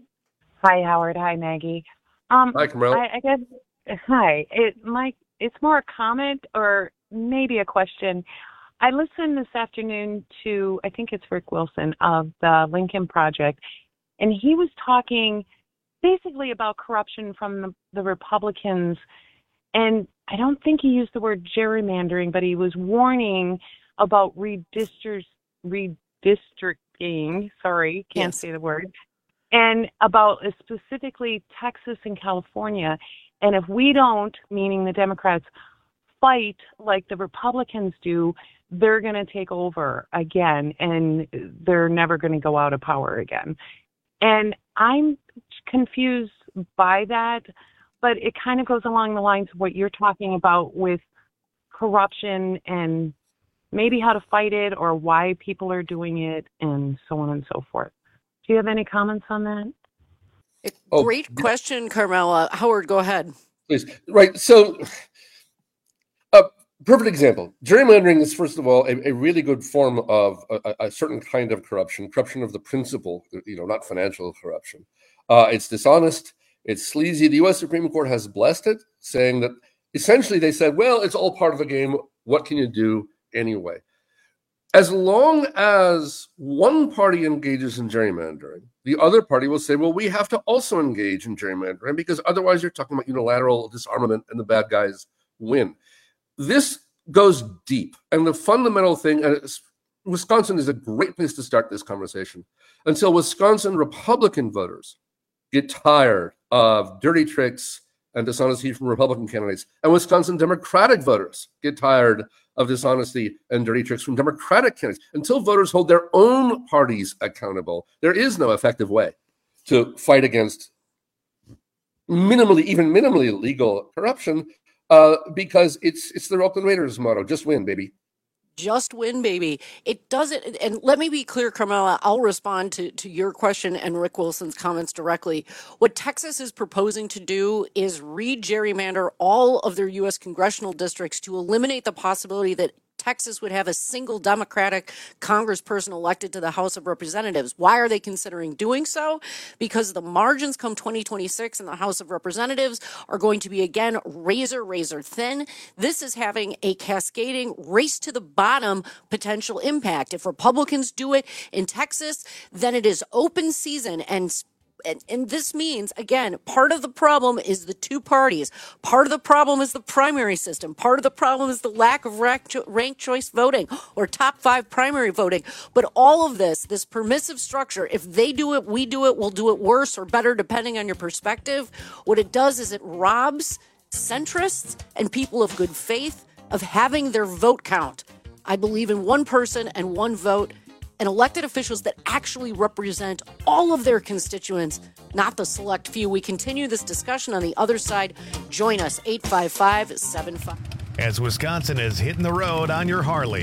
Hi, Howard. Hi, Maggie. Um, hi, Carmela. I, I guess, hi. It, my, it's more a comment or maybe a question. I listened this afternoon to, I think it's Rick Wilson of the Lincoln Project, and he was talking basically about corruption from the, the Republicans. And I don't think he used the word gerrymandering, but he was warning about redistrict, redistricting. Sorry, can't yes. say the word. And about uh, specifically Texas and California. And if we don't, meaning the Democrats, fight like the Republicans do, they're going to take over again, and they're never going to go out of power again. And I'm confused by that, but it kind of goes along the lines of what you're talking about with corruption and maybe how to fight it or why people are doing it and so on and so forth. Do you have any comments on that? Oh, Great question, Carmela. Howard, go ahead. Please. Right. So, uh, perfect example. Gerrymandering is, first of all, a, a really good form of a, a certain kind of corruption, corruption of the principle, you know, not financial corruption. Uh, it's dishonest. It's sleazy. The U S Supreme Court has blessed it, saying that essentially they said, well, it's all part of the game. What can you do anyway? As long as one party engages in gerrymandering, the other party will say, well, we have to also engage in gerrymandering because otherwise you're talking about unilateral disarmament and the bad guys win. This goes deep. And the fundamental thing, and Wisconsin is a great place to start this conversation, until Wisconsin Republican voters get tired of dirty tricks and dishonesty from Republican candidates, and Wisconsin Democratic voters get tired of dishonesty and dirty tricks from Democratic candidates. Until voters hold their own parties accountable, there is no effective way to fight against minimally, even minimally legal corruption, uh, because it's it's the Oakland Raiders motto: just win, baby. Just win, baby. It doesn't, and let me be clear, Carmela, I'll respond to, to your question and Rick Wilson's comments directly. What Texas is proposing to do is re-gerrymander all of their U S congressional districts to eliminate the possibility that Texas would have a single Democratic congressperson elected to the House of Representatives. Why are they considering doing so? Because the margins come twenty twenty-six in the House of Representatives are going to be, again, razor, razor thin. This is having a cascading race to the bottom potential impact. If Republicans do it in Texas, then it is open season. And And, and this means, again, part of the problem is the two parties. Part of the problem is the primary system. Part of the problem is the lack of ranked choice voting or top five primary voting. But all of this, this permissive structure, if they do it, we do it, we'll do it worse or better depending on your perspective. What it does is it robs centrists and people of good faith of having their vote count. I believe in one person and one vote, and elected officials that actually represent all of their constituents, not the select few. We continue this discussion on the other side. Join us, eight five five, seven five. As Wisconsin is hitting the road on your Harley.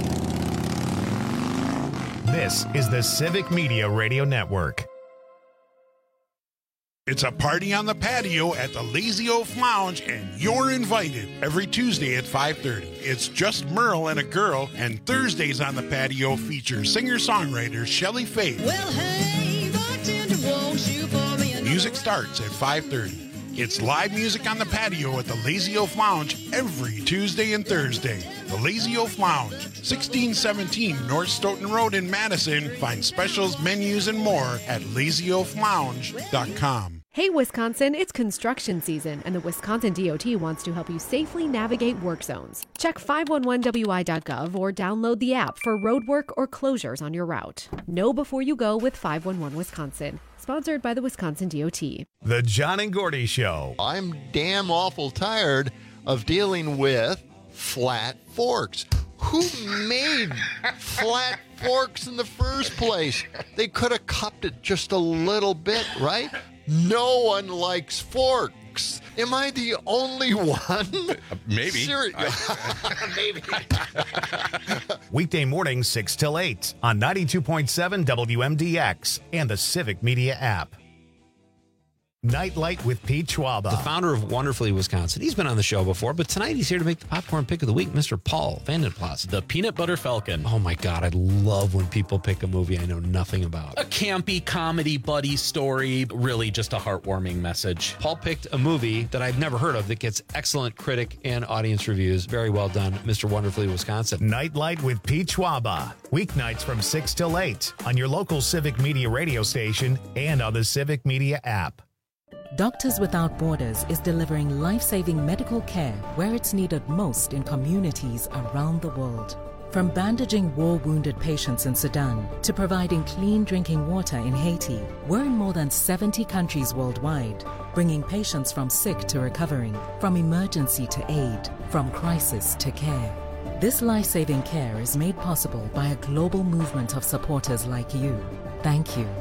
This is the Civic Media Radio Network. It's a party on the patio at the Lazy Oaf Lounge, and you're invited every Tuesday at five thirty. It's just Merle and a girl, and Thursdays on the patio feature singer-songwriter Shelley Faith. Well, hey, bartender, won't you pour me a Music starts at five thirty. It's live music on the patio at the Lazy Oaf Lounge every Tuesday and Thursday. The Lazy Oaf Lounge, sixteen seventeen North Stoughton Road in Madison. Find specials, menus, and more at lazy oaf lounge dot com. Hey Wisconsin, it's construction season, and the Wisconsin D O T wants to help you safely navigate work zones. Check five one one W I dot gov or download the app for road work or closures on your route. Know before you go with five one one Wisconsin. Sponsored by the Wisconsin D O T. The John and Gordy Show. I'm damn awful tired of dealing with flat forks. Who made flat forks in the first place? They could have cupped it just a little bit, right? No one likes forks. Am I the only one? Maybe. Seri- Maybe. Weekday mornings, six till eight on ninety-two point seven W M D X and the Civic Media app. Nightlight with Pete Schwaba. The founder of Wonderfully Wisconsin. He's been on the show before, but tonight he's here to make the popcorn pick of the week, Mister Paul Vandenplas. The Peanut Butter Falcon. Oh my God, I love when people pick a movie I know nothing about. A campy comedy buddy story, really just a heartwarming message. Paul picked a movie that I've never heard of that gets excellent critic and audience reviews. Very well done, Mister Wonderfully Wisconsin. Nightlight with Pete Schwaba. Weeknights from six till eight on your local Civic Media radio station and on the Civic Media app. Doctors Without Borders is delivering life-saving medical care where it's needed most in communities around the world. From bandaging war-wounded patients in Sudan to providing clean drinking water in Haiti, we're in more than seventy countries worldwide, bringing patients from sick to recovering, from emergency to aid, from crisis to care. This life-saving care is made possible by a global movement of supporters like you. Thank you.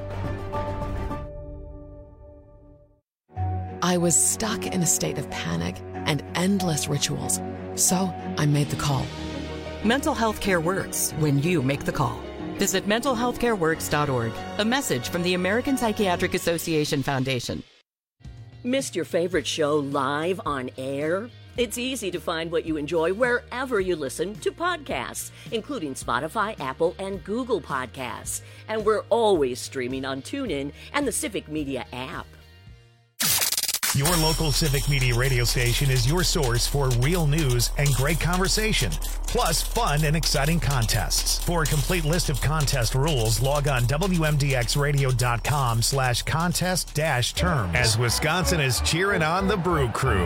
I was stuck in a state of panic and endless rituals, so I made the call. Mental health care works when you make the call. Visit mental health care works dot org. A message from the American Psychiatric Association Foundation. Missed your favorite show live on air? It's easy to find what you enjoy wherever you listen to podcasts, including Spotify, Apple, and Google Podcasts. And we're always streaming on TuneIn and the Civic Media app. Your local Civic Media radio station is your source for real news and great conversation, plus fun and exciting contests. For a complete list of contest rules, log on W M D X radio dot com slash contest dash terms as Wisconsin is cheering on the Brew Crew.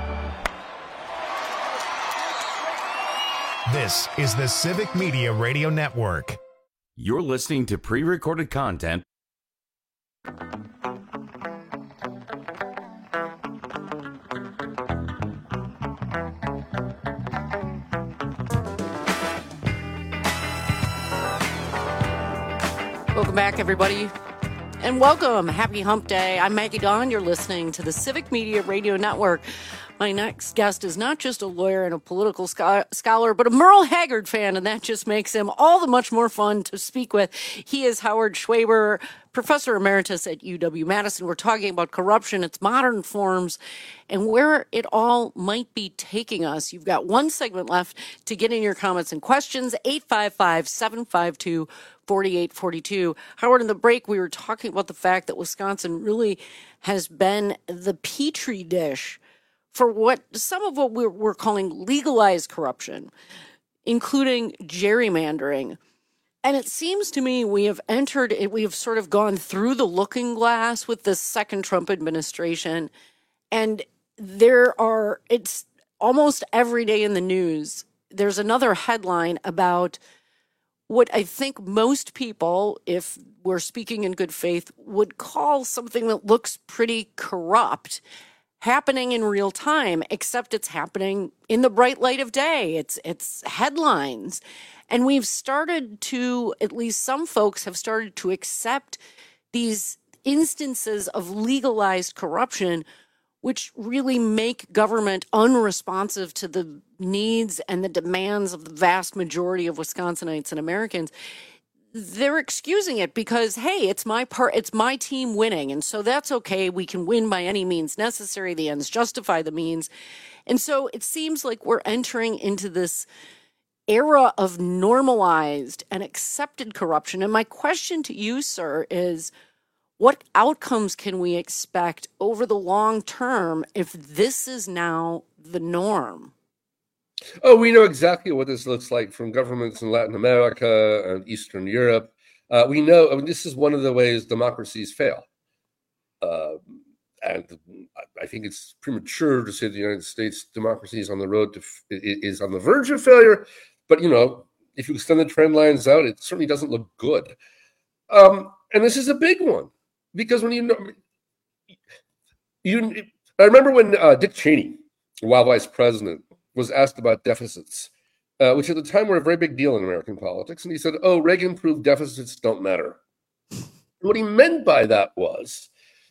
This is the Civic Media Radio Network. You're listening to pre-recorded content. Welcome back, everybody, and welcome. Happy Hump Day. I'm Maggie Dawn. You're listening to the Civic Media Radio Network. My next guest is not just a lawyer and a political scholar, but a Merle Haggard fan, and that just makes him all the much more fun to speak with. He is Howard Schwaber, professor emeritus at U W-Madison. We're talking about corruption, its modern forms, and where it all might be taking us. You've got one segment left to get in your comments and questions, eight five five, seven five two, four eight four two. Howard, in the break, we were talking about the fact that Wisconsin really has been the petri dish for what some of what we're, we're calling legalized corruption, including gerrymandering. And it seems to me we have entered, we have sort of gone through the looking glass with this second Trump administration. And there are, it's almost every day in the news, there's another headline about what I think most people, if we're speaking in good faith, would call something that looks pretty corrupt. happening in real time, except it's happening in the bright light of day. It's it's headlines. And we've started to, at least some folks have started to accept these instances of legalized corruption, which really make government unresponsive to the needs and the demands of the vast majority of Wisconsinites and Americans. They're excusing it because, hey, it's my part, it's my team winning. And so that's okay. We can win by any means necessary. The ends justify the means. And so it seems like we're entering into this era of normalized and accepted corruption. And my question to you, sir, is what outcomes can we expect over the long term if this is now the norm? Oh, we know exactly what this looks like from governments in Latin America and Eastern Europe. Uh, we know, I mean, this is one of the ways democracies fail. Uh, and I think it's premature to say the United States democracy is on the road to, is on the verge of failure. But, you know, if you extend the trend lines out, it certainly doesn't look good. Um, and this is a big one because when you know, you, I remember when uh, Dick Cheney, while vice president, was asked about deficits, uh, which at the time were a very big deal in American politics. And he said, oh, Reagan proved deficits don't matter. And what he meant by that was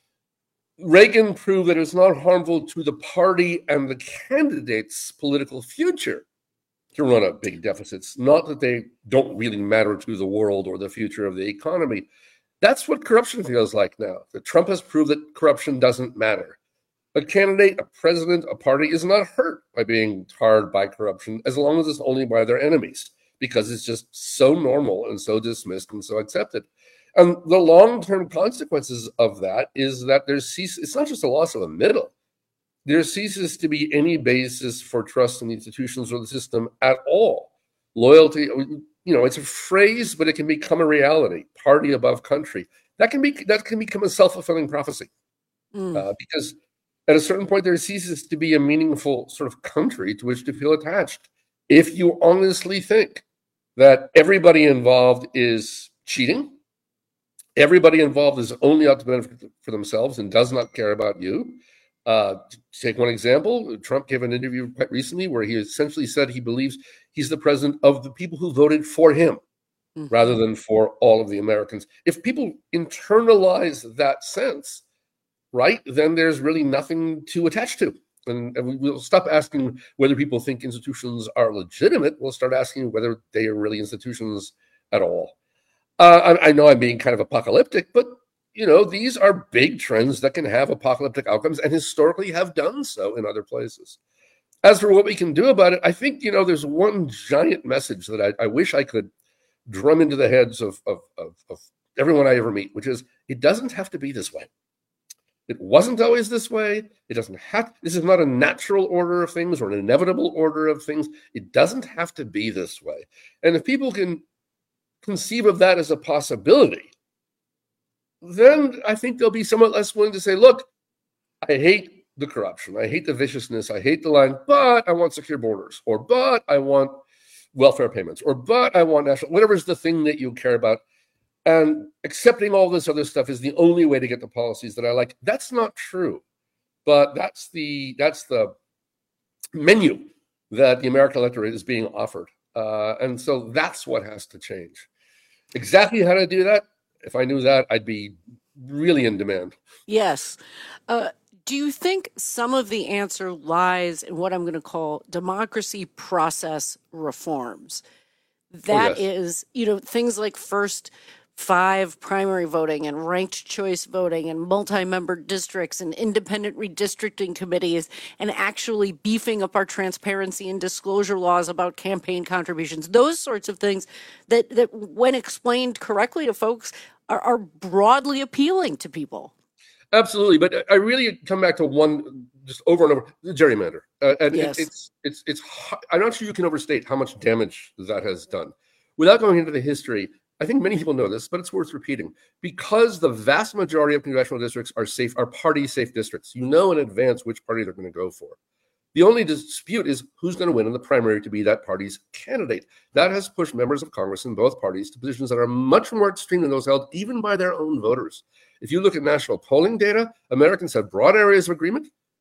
Reagan proved that it's not harmful to the party and the candidate's political future to run up big deficits, not that they don't really matter to the world or the future of the economy. That's what corruption feels like now. That Trump has proved that corruption doesn't matter. A candidate, a president, a party is not hurt by being tarred by corruption as long as it's only by their enemies, because it's just so normal and so dismissed and so accepted. And the long-term consequences of that is that there's cease, it's not just a loss of a middle. There ceases to be any basis for trust in the institutions or the system at all. Loyalty, you know, it's a phrase, but it can become a reality. Party above country. That can be that can become a self-fulfilling prophecy. Mm. Uh, because at a certain point, there ceases to be a meaningful sort of country to which to feel attached. If you honestly think that everybody involved is cheating, everybody involved is only out to benefit for themselves and does not care about you. Uh, to take one example, Trump gave an interview quite recently where he essentially said he believes he's the president of the people who voted for him mm-hmm. rather than for all of the Americans. If people internalize that sense, right, then there's really nothing to attach to. And, and we'll stop asking whether people think institutions are legitimate. We'll start asking whether they are really institutions at all. Uh, I, I know I'm being kind of apocalyptic, but you know, these are big trends that can have apocalyptic outcomes and historically have done so in other places. As for what we can do about it, I think, you know, there's one giant message that I, I wish I could drum into the heads of, of, of, of everyone I ever meet, which is it doesn't have to be this way. It wasn't always this way. It doesn't have, this is not a natural order of things or an inevitable order of things. It doesn't have to be this way. And if people can conceive of that as a possibility, then I think they'll be somewhat less willing to say, look, I hate the corruption. I hate the viciousness. I hate the lying, but I want secure borders, or but I want welfare payments, or but I want national, whatever's the thing that you care about. And accepting all this other stuff is the only way to get the policies that I like. That's not true, but that's the that's the menu that the American electorate is being offered. Uh, and so that's what has to change. Exactly how to do that, if I knew that, I'd be really in demand. Yes. Uh, do you think some of the answer lies in what I'm going to call democracy process reforms? That oh, yes. is, you know, things like first five primary voting and ranked choice voting and multi-member districts and independent redistricting committees and actually beefing up our transparency and disclosure laws about campaign contributions, those sorts of things that, that when explained correctly to folks, are, are broadly appealing to people. Absolutely. But I really come back to one just over and over, the gerrymander. Uh, and yes. it, it's, it's, it's, I'm not sure you can overstate how much damage that has done. Without going into the history, I think many people know this, but it's worth repeating. Because the vast majority of congressional districts are safe, are party-safe districts. You know in advance which party they're going to go for. The only dispute is who's going to win in the primary to be that party's candidate. That has pushed members of Congress in both parties to positions that are much more extreme than those held even by their own voters. If you look at national polling data, Americans have broad areas of agreement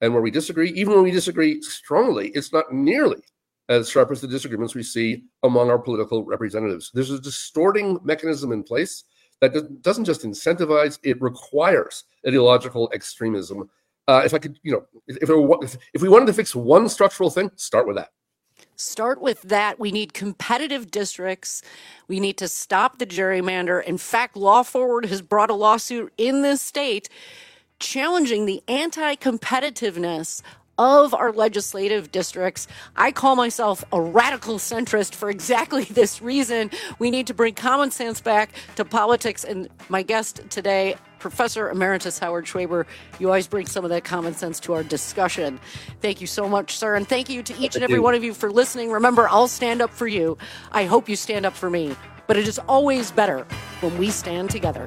And where we disagree, even when we disagree strongly, it's not nearly as sharp as the disagreements we see among our political representatives. There's a distorting mechanism in place that doesn't just incentivize, it requires ideological extremism. Uh, if I could, you know, if, if, if we wanted to fix one structural thing, start with that. Start with that. We need competitive districts. We need to stop the gerrymander. In fact, Law Forward has brought a lawsuit in this state challenging the anti-competitiveness of our legislative districts. I call myself a radical centrist for exactly this reason. We need to bring common sense back to politics. And my guest today, Professor Emeritus Howard Schwaber, you always bring some of that common sense to our discussion. Thank you so much, sir. And thank you to each and every one of you for listening. Remember, I'll stand up for you. I hope you stand up for me. But it is always better when we stand together.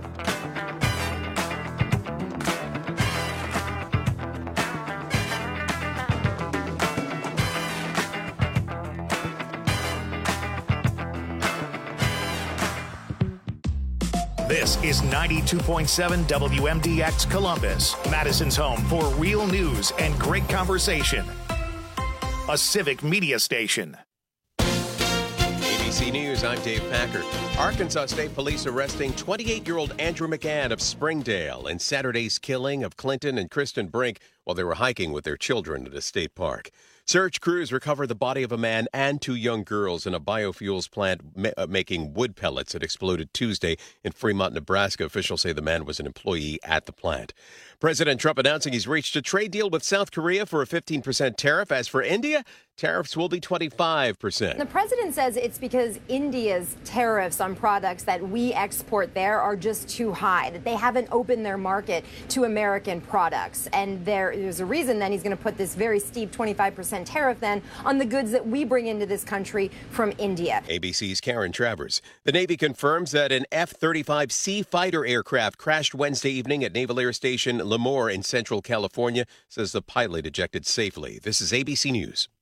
This is ninety-two point seven W M D X Columbus, Madison's home for real news and great conversation. A civic media station. A B C News, I'm Dave Packard. Arkansas State Police arresting twenty-eight-year-old Andrew McGann of Springdale in Saturday's killing of Clinton and Kristen Brink while they were hiking with their children at a state park. Search crews recovered the body of a man and two young girls in a biofuels plant ma- uh, making wood pellets that exploded Tuesday in Fremont, Nebraska. Officials say the man was an employee at the plant. President Trump announcing he's reached a trade deal with South Korea for a fifteen percent tariff. As for India, tariffs will be twenty-five percent. The president says it's because India's tariffs on products that we export there are just too high, that they haven't opened their market to American products. And there is a reason then he's going to put this very steep twenty-five percent tariff then on the goods that we bring into this country from India. A B C's Karen Travers. The Navy confirms that an F thirty-five C fighter aircraft crashed Wednesday evening at Naval Air Station Lemoore in Central California, says the pilot ejected safely. This is A B C News.